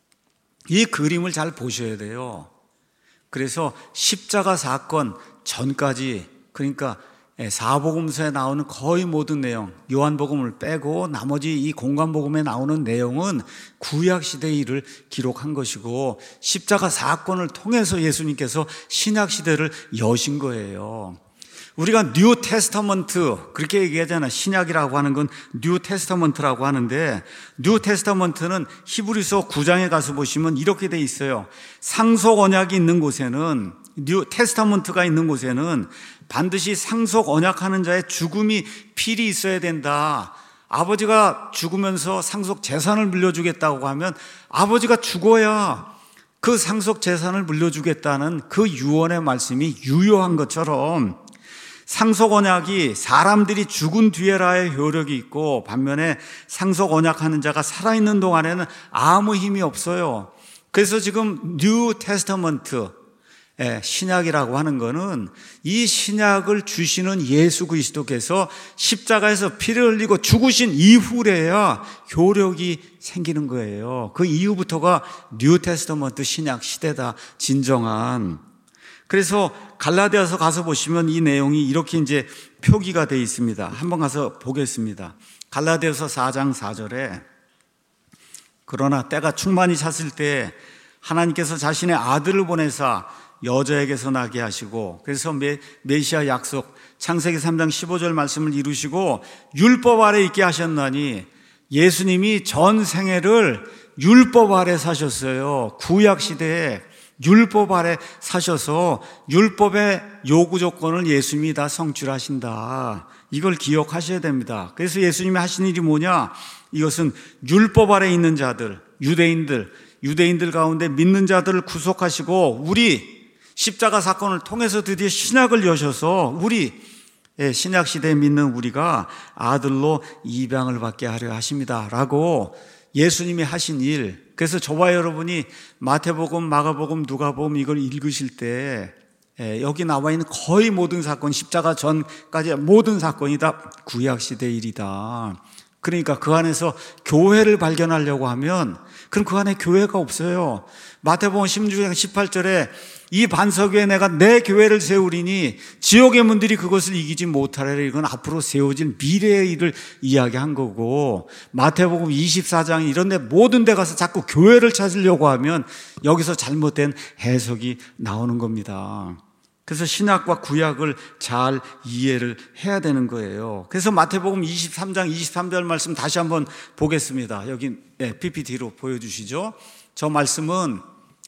이 그림을 잘 보셔야 돼요. 그래서 십자가 사건 전까지, 그러니까 사복음서에 나오는 거의 모든 내용, 요한복음을 빼고 나머지 이 공관복음에 나오는 내용은 구약시대의 일을 기록한 것이고, 십자가 사건을 통해서 예수님께서 신약시대를 여신 거예요. 우리가 뉴 테스터먼트 그렇게 얘기하잖아요. 신약이라고 하는 건 뉴 테스터먼트라고 하는데, 뉴 테스터먼트는 히브리서 9장에 가서 보시면 이렇게 돼 있어요. 상속 언약이 있는 곳에는, 뉴 테스터먼트가 있는 곳에는 반드시 상속 언약하는 자의 죽음이 필히 있어야 된다. 아버지가 죽으면서 상속 재산을 물려주겠다고 하면 아버지가 죽어야 그 상속 재산을 물려주겠다는 그 유언의 말씀이 유효한 것처럼, 상속 언약이 사람들이 죽은 뒤에라의 효력이 있고, 반면에 상속 언약하는 자가 살아있는 동안에는 아무 힘이 없어요. 그래서 지금 뉴 테스터먼트, 신약이라고 하는 거는 이 신약을 주시는 예수 그리스도께서 십자가에서 피를 흘리고 죽으신 이후래야 효력이 생기는 거예요. 그 이후부터가 뉴 테스터먼트 신약 시대다, 진정한. 그래서 갈라디아서 가서 보시면 이 내용이 이렇게 이제 표기가 되어 있습니다. 한번 가서 보겠습니다. 갈라디아서 4장 4절에 그러나 때가 충만히 찼을 때 하나님께서 자신의 아들을 보내사 여자에게서 나게 하시고, 그래서 메시아 약속 창세기 3장 15절 말씀을 이루시고 율법 아래 있게 하셨나니, 예수님이 전 생애를 율법 아래 사셨어요. 구약 시대에 율법 아래 사셔서 율법의 요구 조건을 예수님이 다 성취하신다. 이걸 기억하셔야 됩니다. 그래서 예수님이 하신 일이 뭐냐? 이것은 율법 아래 있는 자들, 유대인들 가운데 믿는 자들을 구속하시고, 우리 십자가 사건을 통해서 드디어 신약을 여셔서 우리 신약 시대에 믿는 우리가 아들로 입양을 받게 하려 하십니다 라고 예수님이 하신 일. 그래서 저와 여러분이 마태복음, 마가복음, 누가복음 이걸 읽으실 때 여기 나와 있는 거의 모든 사건, 십자가 전까지 모든 사건이 다 구약시대 일이다. 그러니까 그 안에서 교회를 발견하려고 하면, 그럼 그 안에 교회가 없어요. 마태복음 16장 18절에 이 반석 위에 내가 내 교회를 세우리니 지옥의 문들이 그것을 이기지 못하리라. 이건 앞으로 세워질 미래의 일을 이야기한 거고, 마태복음 24장 이런 데 모든 데 가서 자꾸 교회를 찾으려고 하면 여기서 잘못된 해석이 나오는 겁니다. 그래서 신약과 구약을 잘 이해를 해야 되는 거예요. 그래서 마태복음 23장 23절 말씀 다시 한번 보겠습니다. 여기 PPT로 보여주시죠. 저 말씀은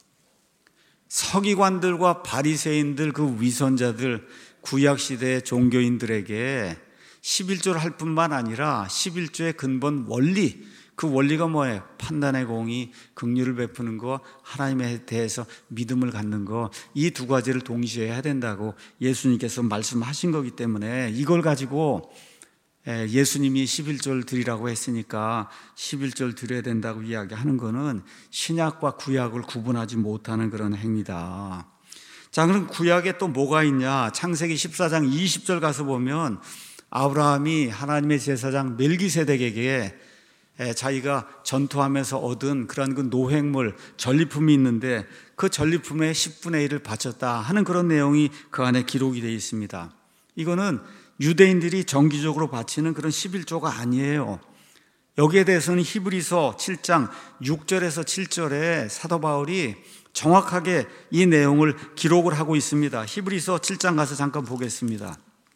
서기관들과 바리새인들, 그 위선자들, 구약시대의 종교인들에게 11조를 할 뿐만 아니라 11조의 근본 원리, 그 원리가 뭐예요? 판단의 공의, 긍휼을 베푸는 거, 하나님에 대해서 믿음을 갖는 거, 이 두 가지를 동시에 해야 된다고 예수님께서 말씀하신 거기 때문에 이걸 가지고 예수님이 11절 드리라고 했으니까 11절 드려야 된다고 이야기하는 것은 신약과 구약을 구분하지 못하는 그런 행위다. 자, 그럼 구약에 또 뭐가 있냐? 창세기 14장 20절 가서 보면 아브라함이 하나님의 제사장 멜기세덱에게 자기가 전투하면서 얻은 그런 그 노획물, 전리품이 있는데 그 전리품의 10분의 1을 바쳤다 하는 그런 내용이 그 안에 기록이 되어 있습니다. 이거는 유대인들이 정기적으로 바치는 그런 11조가 아니에요. 여기에 대해서는 히브리서 7장 6절에서 7절에 사도 바울이 정확하게 이 내용을 기록을 하고 있습니다. 히브리서 7장 가서 잠깐 보겠습니다.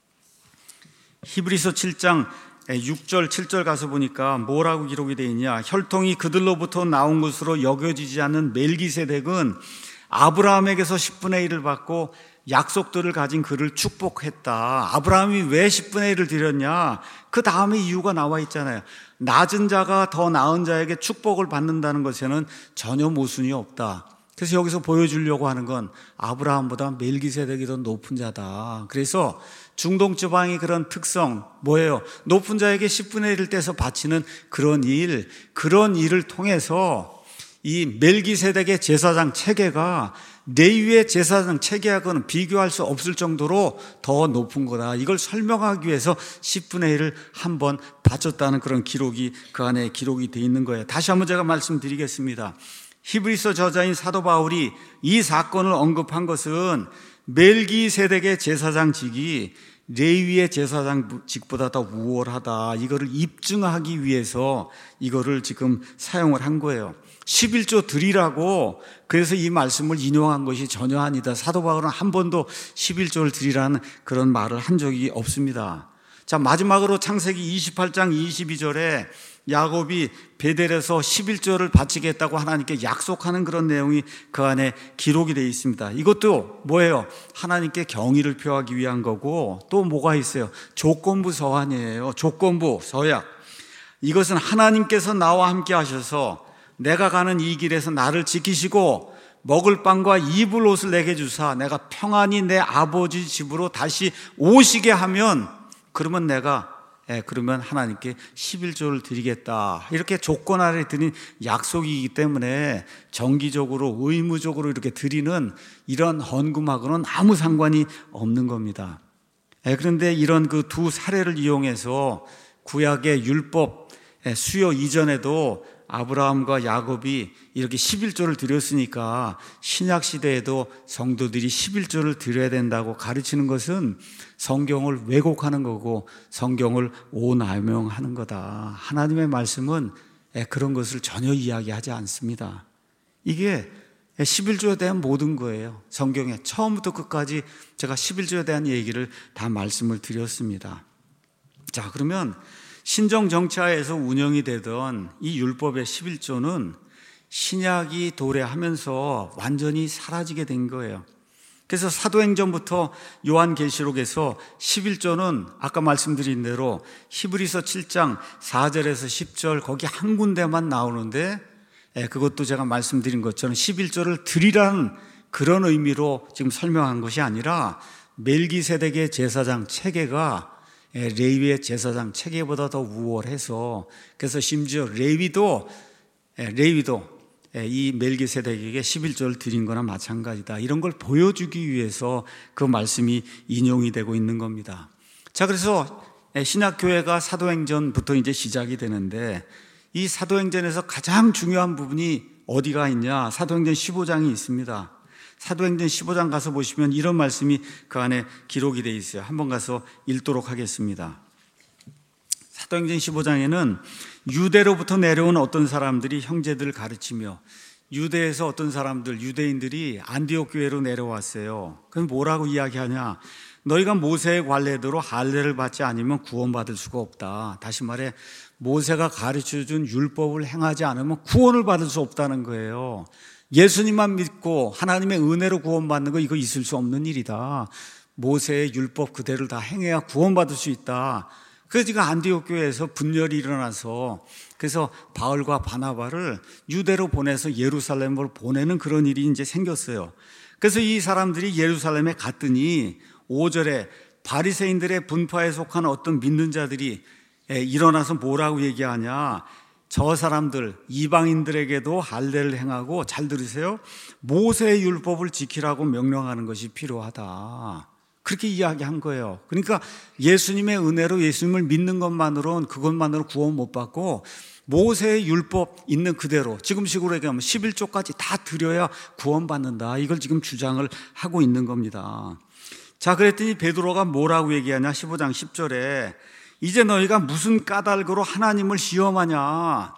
히브리서 7장 6절 7절 가서 보니까 뭐라고 기록이 되어 있냐? 혈통이 그들로부터 나온 것으로 여겨지지 않는 멜기세덱은 아브라함에게서 10분의 1을 받고 약속들을 가진 그를 축복했다. 아브라함이 왜 10분의 1을 드렸냐? 그 다음에 이유가 나와 있잖아요. 낮은 자가 더 나은 자에게 축복을 받는다는 것에는 전혀 모순이 없다. 그래서 여기서 보여주려고 하는 건 아브라함보다 멜기세덱이 더 높은 자다. 그래서 중동 지방의 그런 특성 뭐예요? 높은 자에게 10분의 1을 떼서 바치는 그런 일을 통해서 이 멜기세덱의 제사장 체계가 레위의 제사장 체계하고는 비교할 수 없을 정도로 더 높은 거다. 이걸 설명하기 위해서 10분의 1을 한번 바쳤다는 그런 기록이 그 안에 기록이 되어 있는 거예요. 다시 한번 제가 말씀드리겠습니다. 히브리서 저자인 사도 바울이 이 사건을 언급한 것은 멜기세덱의 제사장직이 레위의 제사장직보다 더 우월하다. 이거를 입증하기 위해서 이거를 지금 사용을 한 거예요. 11조 드리라고 그래서 이 말씀을 인용한 것이 전혀 아니다. 사도 바울은 한 번도 11조를 드리라는 그런 말을 한 적이 없습니다. 자, 마지막으로 창세기 28장 22절에 야곱이 베델에서 11조를 바치겠다고 하나님께 약속하는 그런 내용이 그 안에 기록이 되어 있습니다. 이것도 뭐예요? 하나님께 경의를 표하기 위한 거고 또 뭐가 있어요? 조건부 서한이에요. 조건부 서약. 이것은 하나님께서 나와 함께 하셔서 내가 가는 이 길에서 나를 지키시고 먹을 빵과 입을 옷을 내게 주사 내가 평안히 내 아버지 집으로 다시 오시게 하면 그러면 하나님께 11조를 드리겠다. 이렇게 조건 아래 드린 약속이기 때문에 정기적으로 의무적으로 이렇게 드리는 이런 헌금하고는 아무 상관이 없는 겁니다. 그런데 이런 그 두 사례를 이용해서 구약의 율법 수요 이전에도 아브라함과 야곱이 이렇게 11조를 드렸으니까 신약 시대에도 성도들이 11조를 드려야 된다고 가르치는 것은 성경을 왜곡하는 거고 성경을 오남용하는 거다. 하나님의 말씀은 그런 것을 전혀 이야기하지 않습니다. 이게 11조에 대한 모든 거예요. 성경에 처음부터 끝까지 제가 11조에 대한 얘기를 다 말씀을 드렸습니다. 자, 그러면 신정 정치하에서 운영이 되던 이 율법의 11조는 신약이 도래하면서 완전히 사라지게 된 거예요. 그래서 사도행전부터 요한계시록에서 11조는 아까 말씀드린 대로 히브리서 7장 4절에서 10절 거기 한 군데만 나오는데 그것도 제가 말씀드린 것처럼 11조를 드리라는 그런 의미로 지금 설명한 것이 아니라 멜기세덱의 제사장 체계가 레위의 제사장 체계보다 더 우월해서 그래서 심지어 레위도 이 멜기세덱에게 11조를 드린 거나 마찬가지다. 이런 걸 보여주기 위해서 그 말씀이 인용이 되고 있는 겁니다. 자, 그래서 신약교회가 사도행전부터 이제 시작이 되는데 이 사도행전에서 가장 중요한 부분이 어디가 있냐? 사도행전 15장이 있습니다. 사도행전 15장 가서 보시면 이런 말씀이 그 안에 기록이 되어 있어요. 한번 가서 읽도록 하겠습니다. 사도행전 15장에는 유대로부터 내려온 어떤 사람들이 형제들을 가르치며 유대에서 어떤 사람들, 유대인들이 안디옥 교회로 내려왔어요. 그럼 뭐라고 이야기하냐? 너희가 모세의 관례대로 할례를 받지 않으면 구원받을 수가 없다. 다시 말해 모세가 가르쳐준 율법을 행하지 않으면 구원을 받을 수 없다는 거예요. 예수님만 믿고 하나님의 은혜로 구원받는 거 이거 있을 수 없는 일이다. 모세의 율법 그대로 다 행해야 구원받을 수 있다. 그래서 지금 안디옥 교회에서 분열이 일어나서 그래서 바울과 바나바를 유대로 보내서 예루살렘으로 보내는 그런 일이 이제 생겼어요. 그래서 이 사람들이 예루살렘에 갔더니 5절에 바리새인들의 분파에 속한 어떤 믿는 자들이 일어나서 뭐라고 얘기하냐? 저 사람들 이방인들에게도 할례를 행하고, 잘 들으세요, 모세의 율법을 지키라고 명령하는 것이 필요하다. 그렇게 이야기한 거예요. 그러니까 예수님의 은혜로 예수님을 믿는 것만으로는, 그것만으로 구원 못 받고 모세의 율법 있는 그대로 지금식으로 얘기하면 11조까지 다 드려야 구원받는다, 이걸 지금 주장을 하고 있는 겁니다. 자, 그랬더니 베드로가 뭐라고 얘기하냐? 15장 10절에 이제 너희가 무슨 까닭으로 하나님을 시험하냐?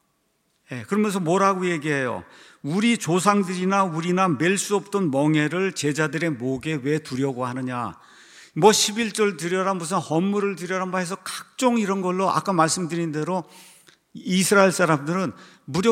그러면서 뭐라고 얘기해요? 우리 조상들이나 우리나 맬 수 없던 멍에를 제자들의 목에 왜 두려고 하느냐? 뭐 11절 드려라, 무슨 헌물을 드려라 해서 각종 이런 걸로, 아까 말씀드린 대로 이스라엘 사람들은 무려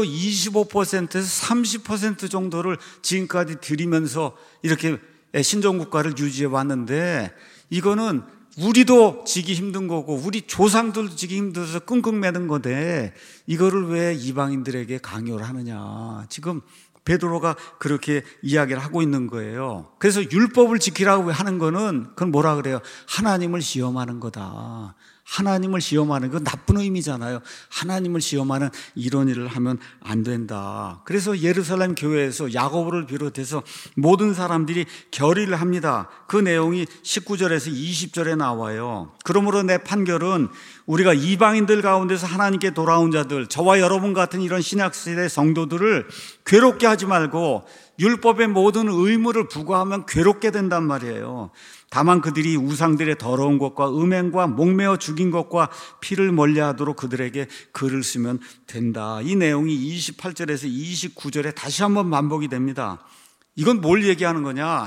25%에서 30% 정도를 지금까지 드리면서 이렇게 신정국가를 유지해 왔는데, 이거는 우리도 지기 힘든 거고 우리 조상들도 지기 힘들어서 끙끙 매는 건데 이거를 왜 이방인들에게 강요를 하느냐? 지금 베드로가 그렇게 이야기를 하고 있는 거예요. 그래서 율법을 지키라고 하는 거는, 그건 뭐라 그래요? 하나님을 시험하는 거다. 하나님을 시험하는 건 나쁜 의미잖아요. 하나님을 시험하는 이런 일을 하면 안 된다. 그래서 예루살렘 교회에서 야고보를 비롯해서 모든 사람들이 결의를 합니다. 그 내용이 19절에서 20절에 나와요. 그러므로 내 판결은 우리가 이방인들 가운데서 하나님께 돌아온 자들, 저와 여러분 같은 이런 신약시대 성도들을 괴롭게 하지 말고 율법의 모든 의무를 부과하면 괴롭게 된단 말이에요. 다만 그들이 우상들의 더러운 것과 음행과 목매어 죽인 것과 피를 멀리하도록 그들에게 글을 쓰면 된다. 이 내용이 28절에서 29절에 다시 한번 반복이 됩니다. 이건 뭘 얘기하는 거냐?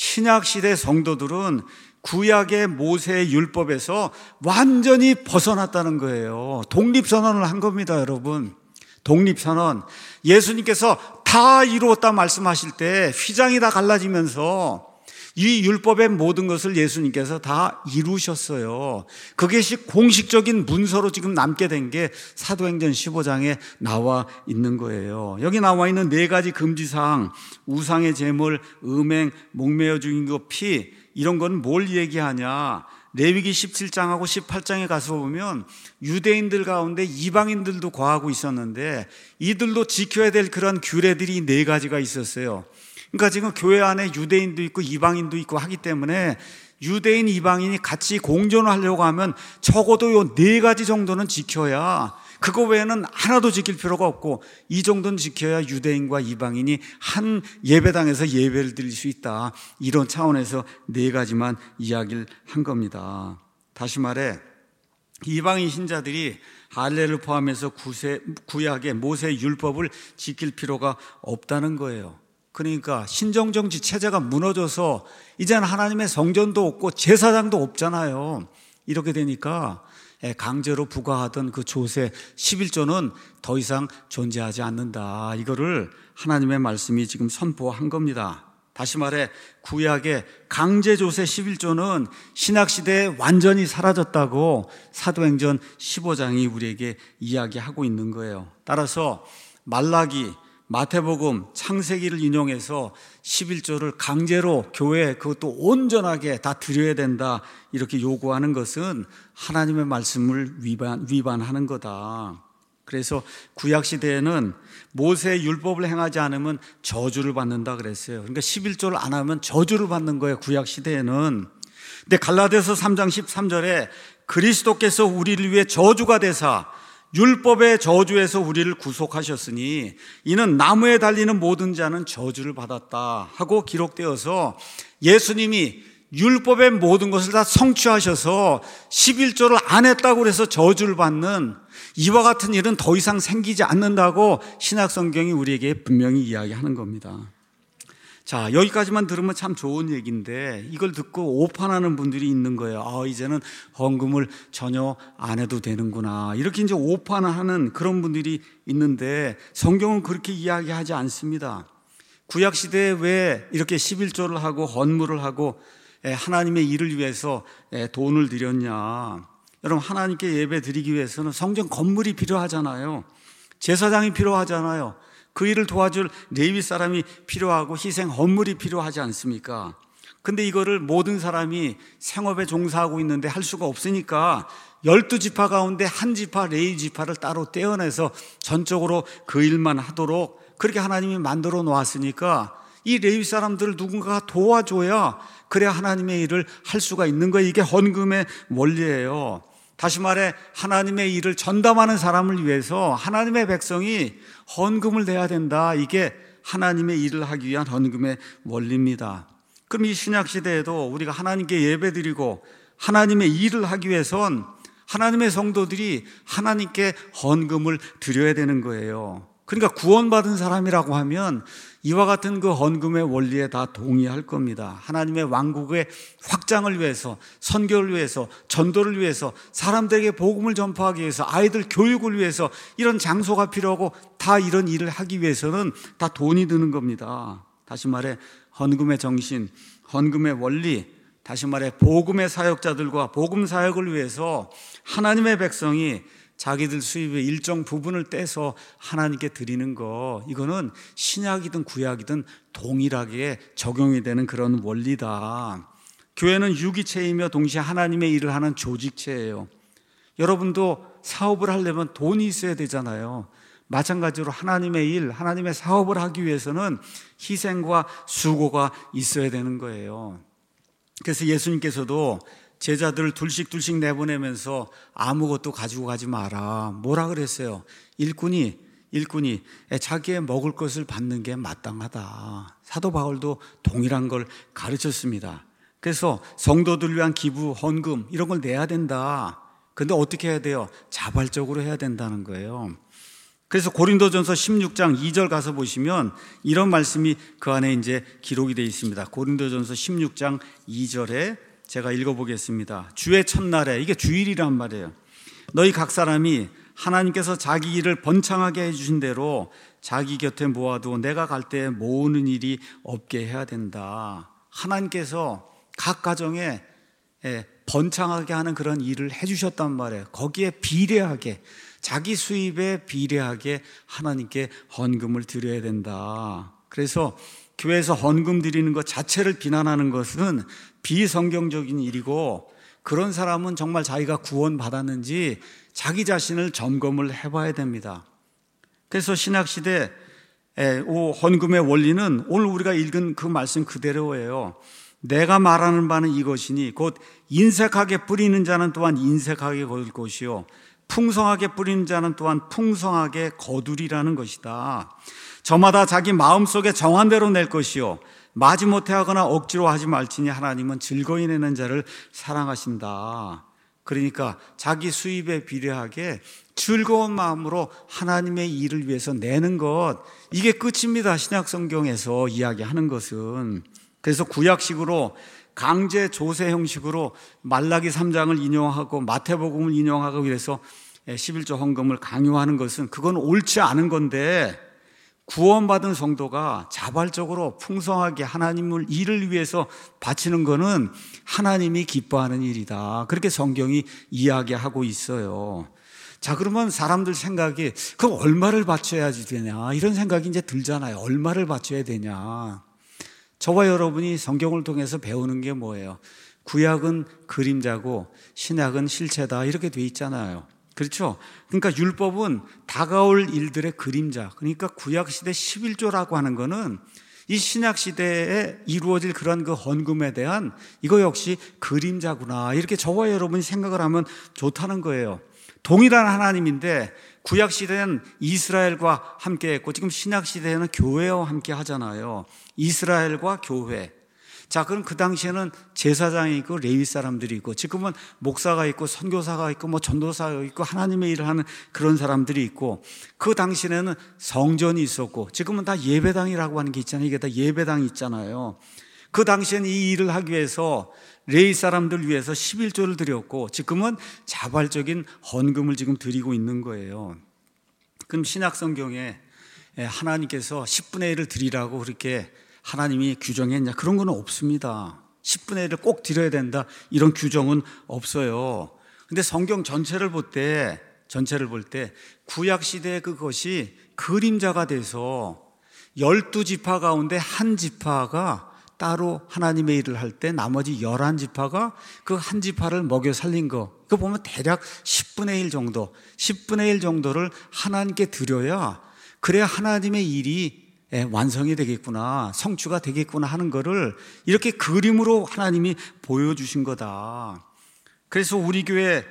신약시대 성도들은 구약의 모세의 율법에서 완전히 벗어났다는 거예요. 독립선언을 한 겁니다, 여러분. 독립선언. 예수님께서 다 이루었다 말씀하실 때 휘장이 다 갈라지면서 이 율법의 모든 것을 예수님께서 다 이루셨어요. 그것이 공식적인 문서로 지금 남게 된 게 사도행전 15장에 나와 있는 거예요. 여기 나와 있는 4가지 금지사항, 우상의 제물, 음행, 목매어 죽인 것, 피, 이런 건 뭘 얘기하냐? 레위기 17장하고 18장에 가서 보면 유대인들 가운데 이방인들도 거하고 있었는데 이들도 지켜야 될 그런 규례들이 4가지가 있었어요. 그러니까 지금 교회 안에 유대인도 있고 이방인도 있고 하기 때문에 유대인, 이방인이 같이 공존을 하려고 하면 적어도 요 4가지 정도는 지켜야, 그거 외에는 하나도 지킬 필요가 없고 이 정도는 지켜야 유대인과 이방인이 한 예배당에서 예배를 드릴 수 있다. 이런 차원에서 4가지만 이야기를 한 겁니다. 다시 말해 이방인 신자들이 할례를 포함해서 구약의 모세의 율법을 지킬 필요가 없다는 거예요. 그러니까 신정정치 체제가 무너져서 이제는 하나님의 성전도 없고 제사장도 없잖아요. 이렇게 되니까 강제로 부과하던 그 조세 11조는 더 이상 존재하지 않는다. 이거를 하나님의 말씀이 지금 선포한 겁니다. 다시 말해 구약의 강제조세 11조는 신약시대에 완전히 사라졌다고 사도행전 15장이 우리에게 이야기하고 있는 거예요. 따라서 말라기, 마태복음, 창세기를 인용해서 11조를 강제로 교회에 그것도 온전하게 다 드려야 된다 이렇게 요구하는 것은 하나님의 말씀을 위반하는 거다. 그래서 구약시대에는 모세의 율법을 행하지 않으면 저주를 받는다 그랬어요. 그러니까 11조를 안 하면 저주를 받는 거예요, 구약시대에는. 근데 갈라디아서 3장 13절에 그리스도께서 우리를 위해 저주가 되사 율법의 저주에서 우리를 구속하셨으니 이는 나무에 달리는 모든 자는 저주를 받았다 하고 기록되어서 예수님이 율법의 모든 것을 다 성취하셔서 11조를 안 했다고 해서 저주를 받는 이와 같은 일은 더 이상 생기지 않는다고 신약성경이 우리에게 분명히 이야기하는 겁니다. 자, 여기까지만 들으면 참 좋은 얘기인데 이걸 듣고 오판하는 분들이 있는 거예요. 이제는 헌금을 전혀 안 해도 되는구나. 이렇게 이제 오판을 하는 그런 분들이 있는데 성경은 그렇게 이야기하지 않습니다. 구약시대에 왜 이렇게 11조를 하고 헌물을 하고 하나님의 일을 위해서 돈을 드렸냐. 여러분, 하나님께 예배 드리기 위해서는 성전 건물이 필요하잖아요. 제사장이 필요하잖아요. 그 일을 도와줄 레위 사람이 필요하고 희생 헌물이 필요하지 않습니까? 근데 이거를 모든 사람이 생업에 종사하고 있는데 할 수가 없으니까 12지파 가운데 한 지파, 레위 지파를 따로 떼어내서 전적으로 그 일만 하도록 그렇게 하나님이 만들어 놓았으니까 이 레위 사람들을 누군가가 도와줘야 그래야 하나님의 일을 할 수가 있는 거예요. 이게 헌금의 원리예요. 다시 말해 하나님의 일을 전담하는 사람을 위해서 하나님의 백성이 헌금을 내야 된다. 이게 하나님의 일을 하기 위한 헌금의 원리입니다. 그럼 이 신약시대에도 우리가 하나님께 예배드리고 하나님의 일을 하기 위해선 하나님의 성도들이 하나님께 헌금을 드려야 되는 거예요. 그러니까 구원받은 사람이라고 하면 이와 같은 그 헌금의 원리에 다 동의할 겁니다. 하나님의 왕국의 확장을 위해서, 선교를 위해서, 전도를 위해서, 사람들에게 복음을 전파하기 위해서, 아이들 교육을 위해서 이런 장소가 필요하고 다 이런 일을 하기 위해서는 다 돈이 드는 겁니다. 다시 말해 헌금의 정신, 헌금의 원리, 다시 말해 복음의 사역자들과 복음 사역을 위해서 하나님의 백성이 자기들 수입의 일정 부분을 떼서 하나님께 드리는 거, 이거는 신약이든 구약이든 동일하게 적용이 되는 그런 원리다. 교회는 유기체이며 동시에 하나님의 일을 하는 조직체예요. 여러분도 사업을 하려면 돈이 있어야 되잖아요. 마찬가지로 하나님의 일, 하나님의 사업을 하기 위해서는 희생과 수고가 있어야 되는 거예요. 그래서 예수님께서도 제자들을 둘씩 내보내면서 아무것도 가지고 가지 마라. 뭐라 그랬어요? 일꾼이 자기의 먹을 것을 받는 게 마땅하다. 사도 바울도 동일한 걸 가르쳤습니다. 그래서 성도들을 위한 기부, 헌금 이런 걸 내야 된다. 근데 어떻게 해야 돼요? 자발적으로 해야 된다는 거예요. 그래서 고린도전서 16장 2절 가서 보시면 이런 말씀이 그 안에 이제 기록이 되어 있습니다. 고린도전서 16장 2절에 제가 읽어보겠습니다. 주의 첫날에, 이게 주일이란 말이에요. 너희 각 사람이 하나님께서 자기 일을 번창하게 해주신 대로 자기 곁에 모아도 내가 갈 때 모으는 일이 없게 해야 된다. 하나님께서 각 가정에 번창하게 하는 그런 일을 해주셨단 말이에요. 거기에 비례하게, 자기 수입에 비례하게 하나님께 헌금을 드려야 된다. 그래서 교회에서 헌금 드리는 것 자체를 비난하는 것은 비성경적인 일이고, 그런 사람은 정말 자기가 구원받았는지 자기 자신을 점검을 해봐야 됩니다. 그래서 신약시대 헌금의 원리는 오늘 우리가 읽은 그 말씀 그대로예요. 내가 말하는 바는 이것이니 곧 인색하게 뿌리는 자는 또한 인색하게 거둘 것이요 풍성하게 뿌리는 자는 또한 풍성하게 거두리라는 것이다. 저마다 자기 마음속에 정한 대로 낼 것이요 마지못해 하거나 억지로 하지 말지니 하나님은 즐거이 내는 자를 사랑하신다. 그러니까 자기 수입에 비례하게 즐거운 마음으로 하나님의 일을 위해서 내는 것, 이게 끝입니다. 신약 성경에서 이야기하는 것은. 그래서 구약식으로 강제 조세 형식으로 말라기 3장을 인용하고 마태복음을 인용하고 그래서 11조 헌금을 강요하는 것은 그건 옳지 않은 건데, 구원받은 성도가 자발적으로 풍성하게 하나님을 일을 위해서 바치는 것은 하나님이 기뻐하는 일이다. 그렇게 성경이 이야기하고 있어요. 자, 그러면 사람들 생각이 그럼 얼마를 바쳐야지 되냐, 이런 생각이 이제 들잖아요. 얼마를 바쳐야 되냐. 저와 여러분이 성경을 통해서 배우는 게 뭐예요? 구약은 그림자고 신약은 실체다, 이렇게 돼 있잖아요. 그렇죠? 그러니까 율법은 다가올 일들의 그림자, 그러니까 구약시대 11조라고 하는 거는 이 신약시대에 이루어질 그런 그 헌금에 대한 이거 역시 그림자구나, 이렇게 저와 여러분이 생각을 하면 좋다는 거예요. 동일한 하나님인데 구약시대는 이스라엘과 함께 했고 지금 신약시대에는 교회와 함께 하잖아요. 이스라엘과 교회. 자, 그럼 그 당시에는 제사장이 있고 레위 사람들이 있고, 지금은 목사가 있고 선교사가 있고 뭐 전도사가 있고 하나님의 일을 하는 그런 사람들이 있고, 그 당시에는 성전이 있었고, 지금은 다 예배당이라고 하는 게 있잖아요. 이게 다 예배당이 있잖아요. 그 당시에는 이 일을 하기 위해서 레위 사람들 위해서 11조를 드렸고, 지금은 자발적인 헌금을 지금 드리고 있는 거예요. 그럼 신약 성경에 하나님께서 10분의 1을 드리라고 그렇게 하나님이 규정했냐? 그런 건 없습니다. 10분의 1을 꼭 드려야 된다, 이런 규정은 없어요. 근데 성경 전체를 볼 때 구약 시대의 그것이 그림자가 돼서 12지파 가운데 한 지파가 따로 하나님의 일을 할 때 나머지 11지파가 그 한 지파를 먹여 살린 거, 그거 보면 대략 10분의 1 정도, 10분의 1 정도를 하나님께 드려야, 그래야 하나님의 일이 완성이 되겠구나, 성취가 되겠구나 하는 거를 이렇게 그림으로 하나님이 보여주신 거다. 그래서 우리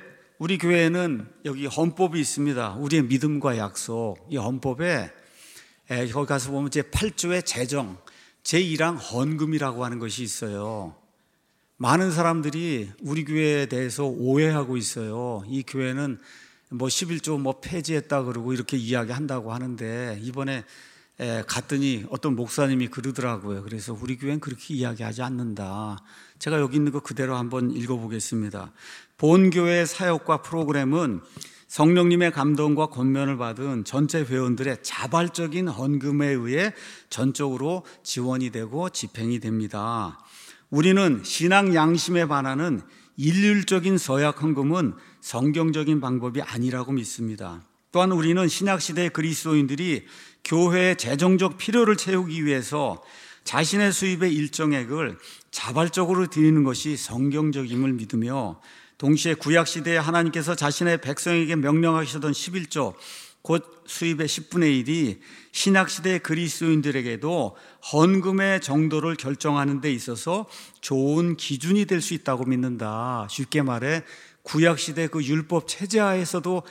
교회에는 여기 헌법이 있습니다. 우리의 믿음과 약속. 이 헌법에 거기 가서 보면 제8조의 재정, 제1항 헌금이라고 하는 것이 있어요. 많은 사람들이 우리 교회에 대해서 오해하고 있어요. 이 교회는 11조 폐지했다 그러고 이렇게 이야기한다고 하는데, 이번에 갔더니 어떤 목사님이 그러더라고요. 그래서 우리 교회는 그렇게 이야기하지 않는다. 제가 여기 있는 거 그대로 한번 읽어보겠습니다. 본교회 사역과 프로그램은 성령님의 감동과 권면을 받은 전체 회원들의 자발적인 헌금에 의해 전적으로 지원이 되고 집행이 됩니다. 우리는 신앙 양심에 반하는 일률적인 서약 헌금은 성경적인 방법이 아니라고 믿습니다. 또한 우리는 신약시대의 그리스도인들이 교회의 재정적 필요를 채우기 위해서 자신의 수입의 일정액을 자발적으로 드리는 것이 성경적임을 믿으며, 동시에 구약시대에 하나님께서 자신의 백성에게 명령하시던 11조, 곧 수입의 10분의 1이 신약시대의 그리스도인들에게도 헌금의 정도를 결정하는 데 있어서 좋은 기준이 될 수 있다고 믿는다. 쉽게 말해 구약시대 그 율법 체제하에서도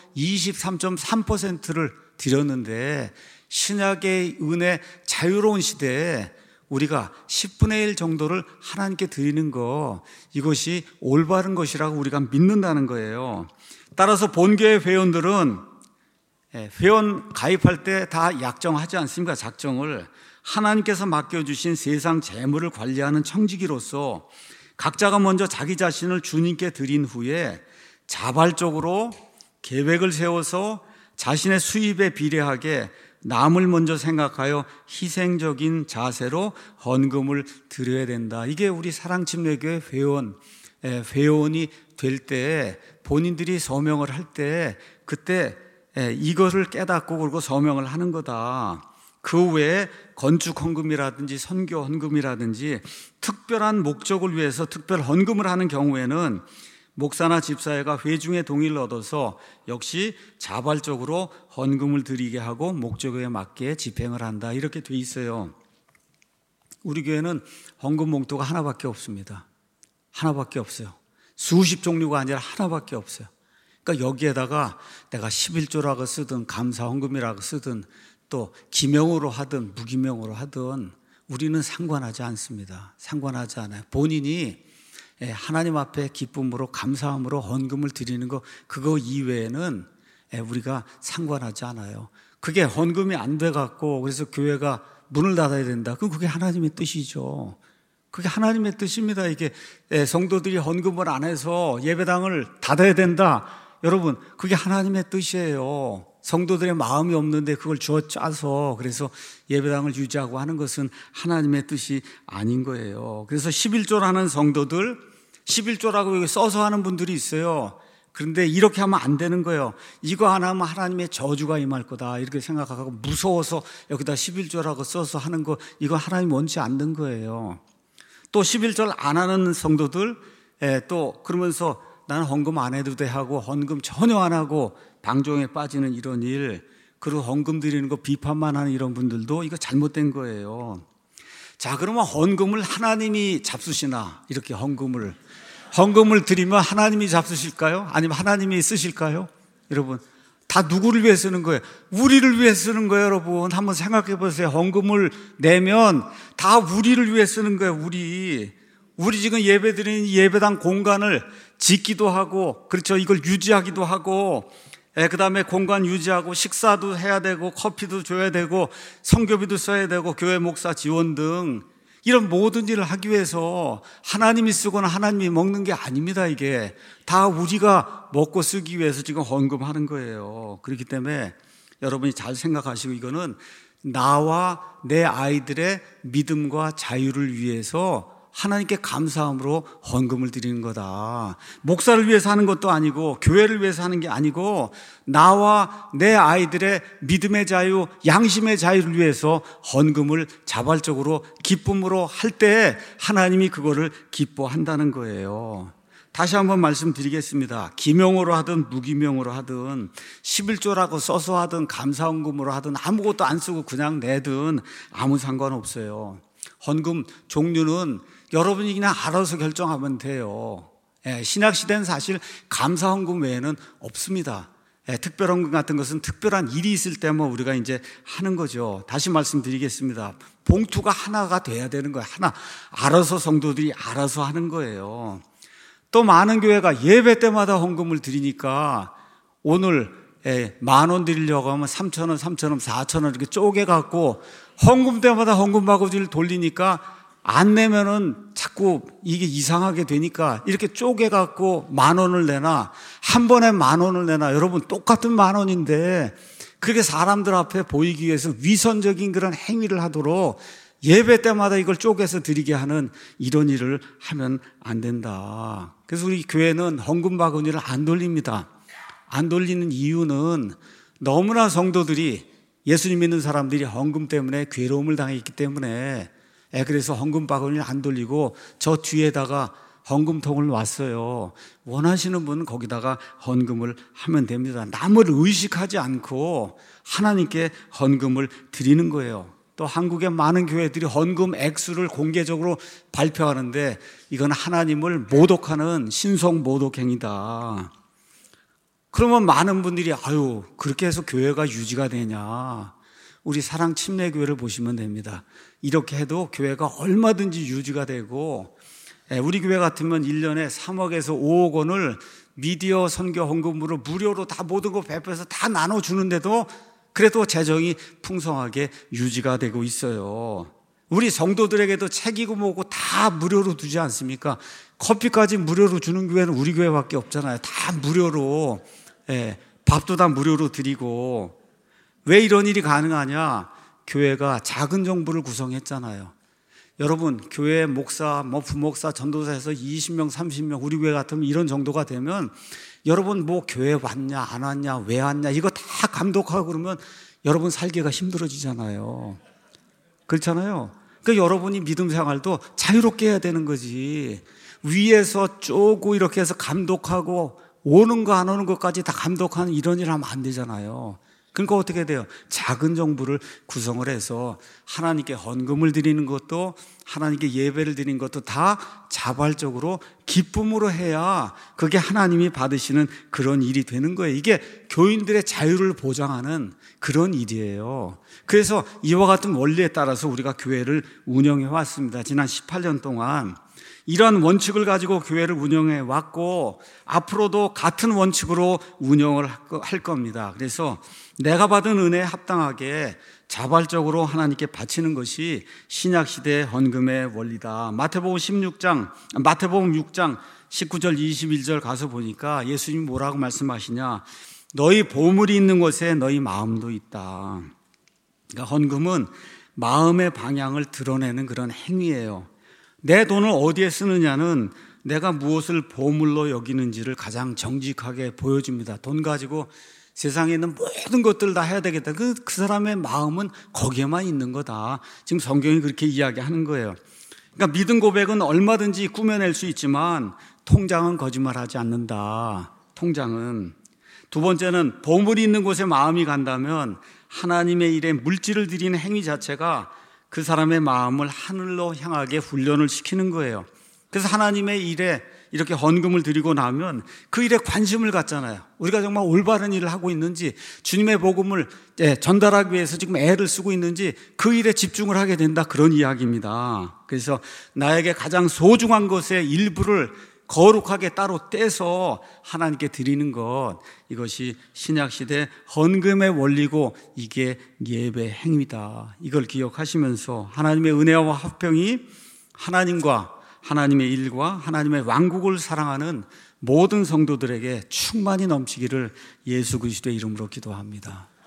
23.3%를 드렸는데, 신약의 은혜 자유로운 시대에 우리가 10분의 1 정도를 하나님께 드리는 거, 이것이 올바른 것이라고 우리가 믿는다는 거예요. 따라서 본교회 회원들은 회원 가입할 때 다 약정하지 않습니까? 작정을. 하나님께서 맡겨주신 세상 재물을 관리하는 청지기로서 각자가 먼저 자기 자신을 주님께 드린 후에 자발적으로 계획을 세워서 자신의 수입에 비례하게 남을 먼저 생각하여 희생적인 자세로 헌금을 드려야 된다. 이게 우리 사랑침례교회 회원이 될 때, 본인들이 서명을 할 때 그때 이것을 깨닫고 그리고 서명을 하는 거다. 그 외에 건축 헌금이라든지 선교 헌금이라든지 특별한 목적을 위해서 특별 헌금을 하는 경우에는 목사나 집사회가 회중의 동의를 얻어서 역시 자발적으로 헌금을 드리게 하고 목적에 맞게 집행을 한다. 이렇게 돼 있어요. 우리 교회는 헌금 봉투가 하나밖에 없습니다. 하나밖에 없어요. 수십 종류가 아니라 하나밖에 없어요. 그러니까 여기에다가 내가 11조라고 쓰든 감사 헌금이라고 쓰든 또 기명으로 하든 무기명으로 하든 우리는 상관하지 않습니다. 상관하지 않아요. 본인이 하나님 앞에 기쁨으로 감사함으로 헌금을 드리는 거, 그거 이외에는 우리가 상관하지 않아요. 그게 헌금이 안 돼갖고 그래서 교회가 문을 닫아야 된다. 그럼 그게 하나님의 뜻이죠. 그게 하나님의 뜻입니다. 이게 성도들이 헌금을 안 해서 예배당을 닫아야 된다. 여러분, 그게 하나님의 뜻이에요. 성도들의 마음이 없는데 그걸 주어 짜서 그래서 예배당을 유지하고 하는 것은 하나님의 뜻이 아닌 거예요. 그래서 11조라는 성도들, 11조라고 여기 써서 하는 분들이 있어요. 그런데 이렇게 하면 안 되는 거예요. 이거 하나 하면 하나님의 저주가 임할 거다 이렇게 생각하고 무서워서 여기다 11조라고 써서 하는 거, 이거 하나님 원치 않는 거예요. 또 11조를 안 하는 성도들, 또 그러면서 나는 헌금 안 해도 돼 하고 헌금 전혀 안 하고 방종에 빠지는 이런 일, 그리고 헌금 드리는 거 비판만 하는 이런 분들도 이거 잘못된 거예요. 자, 그러면 헌금을 하나님이 잡수시나? 이렇게 헌금을 드리면 하나님이 잡수실까요? 아니면 하나님이 쓰실까요? 여러분, 다 누구를 위해 쓰는 거예요? 우리를 위해 쓰는 거예요. 여러분, 한번 생각해 보세요. 헌금을 내면 다 우리를 위해 쓰는 거예요. 우리 지금 예배 드리는 예배당 공간을 짓기도 하고, 그렇죠, 이걸 유지하기도 하고, 그 다음에 공간 유지하고 식사도 해야 되고 커피도 줘야 되고 선교비도 써야 되고 교회 목사 지원 등 이런 모든 일을 하기 위해서 하나님이 쓰거나 하나님이 먹는 게 아닙니다. 이게 다 우리가 먹고 쓰기 위해서 지금 헌금하는 거예요. 그렇기 때문에 여러분이 잘 생각하시고, 이거는 나와 내 아이들의 믿음과 자유를 위해서 하나님께 감사함으로 헌금을 드리는 거다. 목사를 위해서 하는 것도 아니고 교회를 위해서 하는 게 아니고 나와 내 아이들의 믿음의 자유, 양심의 자유를 위해서 헌금을 자발적으로 기쁨으로 할 때 하나님이 그거를 기뻐한다는 거예요. 다시 한번 말씀드리겠습니다. 기명으로 하든 무기명으로 하든 11조라고 써서 하든 감사헌금으로 하든 아무것도 안 쓰고 그냥 내든 아무 상관없어요. 헌금 종류는 여러분이 그냥 알아서 결정하면 돼요. 신약시대는 사실 감사헌금 외에는 없습니다. 특별헌금 같은 것은 특별한 일이 있을 때만 우리가 이제 하는 거죠. 다시 말씀드리겠습니다. 봉투가 하나가 돼야 되는 거예요. 하나. 알아서 성도들이 알아서 하는 거예요. 또 많은 교회가 예배 때마다 헌금을 드리니까 오늘 10,000원 드리려고 하면 3,000원, 3,000원, 4,000원 이렇게 쪼개갖고 헌금 때마다 헌금 바구니를 돌리니까 안 내면은 자꾸 이게 이상하게 되니까 이렇게 쪼개갖고 10,000원을 내나 한 번에 10,000원을 내나 여러분 똑같은 10,000원인데 그렇게 사람들 앞에 보이기 위해서 위선적인 그런 행위를 하도록 예배 때마다 이걸 쪼개서 드리게 하는 이런 일을 하면 안 된다. 그래서 우리 교회는 헌금 바구니를 안 돌립니다. 안 돌리는 이유는 너무나 성도들이 예수님 믿는 사람들이 헌금 때문에 괴로움을 당했기 때문에 그래서 헌금 바구니를 안 돌리고 저 뒤에다가 헌금통을 놨어요. 원하시는 분은 거기다가 헌금을 하면 됩니다. 남을 의식하지 않고 하나님께 헌금을 드리는 거예요. 또 한국의 많은 교회들이 헌금 액수를 공개적으로 발표하는데 이건 하나님을 모독하는 신성 모독 행위다. 그러면 많은 분들이 아유 그렇게 해서 교회가 유지가 되냐. 우리 사랑 침례교회를 보시면 됩니다. 이렇게 해도 교회가 얼마든지 유지가 되고 우리 교회 같으면 1년에 3억에서 5억 원을 미디어 선교 헌금으로 무료로 다 모든 거 배포해서 다 나눠주는데도 그래도 재정이 풍성하게 유지가 되고 있어요. 우리 성도들에게도 책이고 뭐고 다 무료로 두지 않습니까? 커피까지 무료로 주는 교회는 우리 교회밖에 없잖아요. 다 무료로, 밥도 다 무료로 드리고. 왜 이런 일이 가능하냐? 교회가 작은 정부를 구성했잖아요. 여러분, 교회 목사, 부목사, 전도사에서 20명, 30명, 우리 교회 같으면 이런 정도가 되면 여러분 뭐 교회 왔냐, 안 왔냐, 왜 왔냐, 이거 다 감독하고 그러면 여러분 살기가 힘들어지잖아요. 그렇잖아요. 그러니까 여러분이 믿음 생활도 자유롭게 해야 되는 거지. 위에서 쪼고 이렇게 해서 감독하고 오는 거 안 오는 것까지 다 감독하는 이런 일 하면 안 되잖아요. 그러니까 어떻게 돼요? 작은 정부를 구성을 해서 하나님께 헌금을 드리는 것도 하나님께 예배를 드리는 것도 다 자발적으로 기쁨으로 해야 그게 하나님이 받으시는 그런 일이 되는 거예요. 이게 교인들의 자유를 보장하는 그런 일이에요. 그래서 이와 같은 원리에 따라서 우리가 교회를 운영해 왔습니다. 지난 18년 동안 이런 원칙을 가지고 교회를 운영해 왔고 앞으로도 같은 원칙으로 운영을 할 겁니다. 그래서 내가 받은 은혜에 합당하게 자발적으로 하나님께 바치는 것이 신약시대 헌금의 원리다. 마태복음 6장 19절 21절 가서 보니까 예수님이 뭐라고 말씀하시냐. 너희 보물이 있는 곳에 너희 마음도 있다. 그러니까 헌금은 마음의 방향을 드러내는 그런 행위예요. 내 돈을 어디에 쓰느냐는 내가 무엇을 보물로 여기는지를 가장 정직하게 보여줍니다. 돈 가지고 세상에 있는 모든 것들을 다 해야 되겠다. 그 사람의 마음은 거기에만 있는 거다. 지금 성경이 그렇게 이야기하는 거예요. 그러니까 믿음 고백은 얼마든지 꾸며낼 수 있지만 통장은 거짓말하지 않는다. 통장은. 두 번째는 보물이 있는 곳에 마음이 간다면 하나님의 일에 물질을 드리는 행위 자체가 그 사람의 마음을 하늘로 향하게 훈련을 시키는 거예요. 그래서 하나님의 일에 이렇게 헌금을 드리고 나면 그 일에 관심을 갖잖아요. 우리가 정말 올바른 일을 하고 있는지, 주님의 복음을 전달하기 위해서 지금 애를 쓰고 있는지 그 일에 집중을 하게 된다, 그런 이야기입니다. 그래서 나에게 가장 소중한 것의 일부를 거룩하게 따로 떼서 하나님께 드리는 것, 이것이 신약시대 헌금의 원리고 이게 예배 행위다. 이걸 기억하시면서 하나님의 은혜와 화평이 하나님과 하나님의 일과 하나님의 왕국을 사랑하는 모든 성도들에게 충만히 넘치기를 예수 그리스도의 이름으로 기도합니다.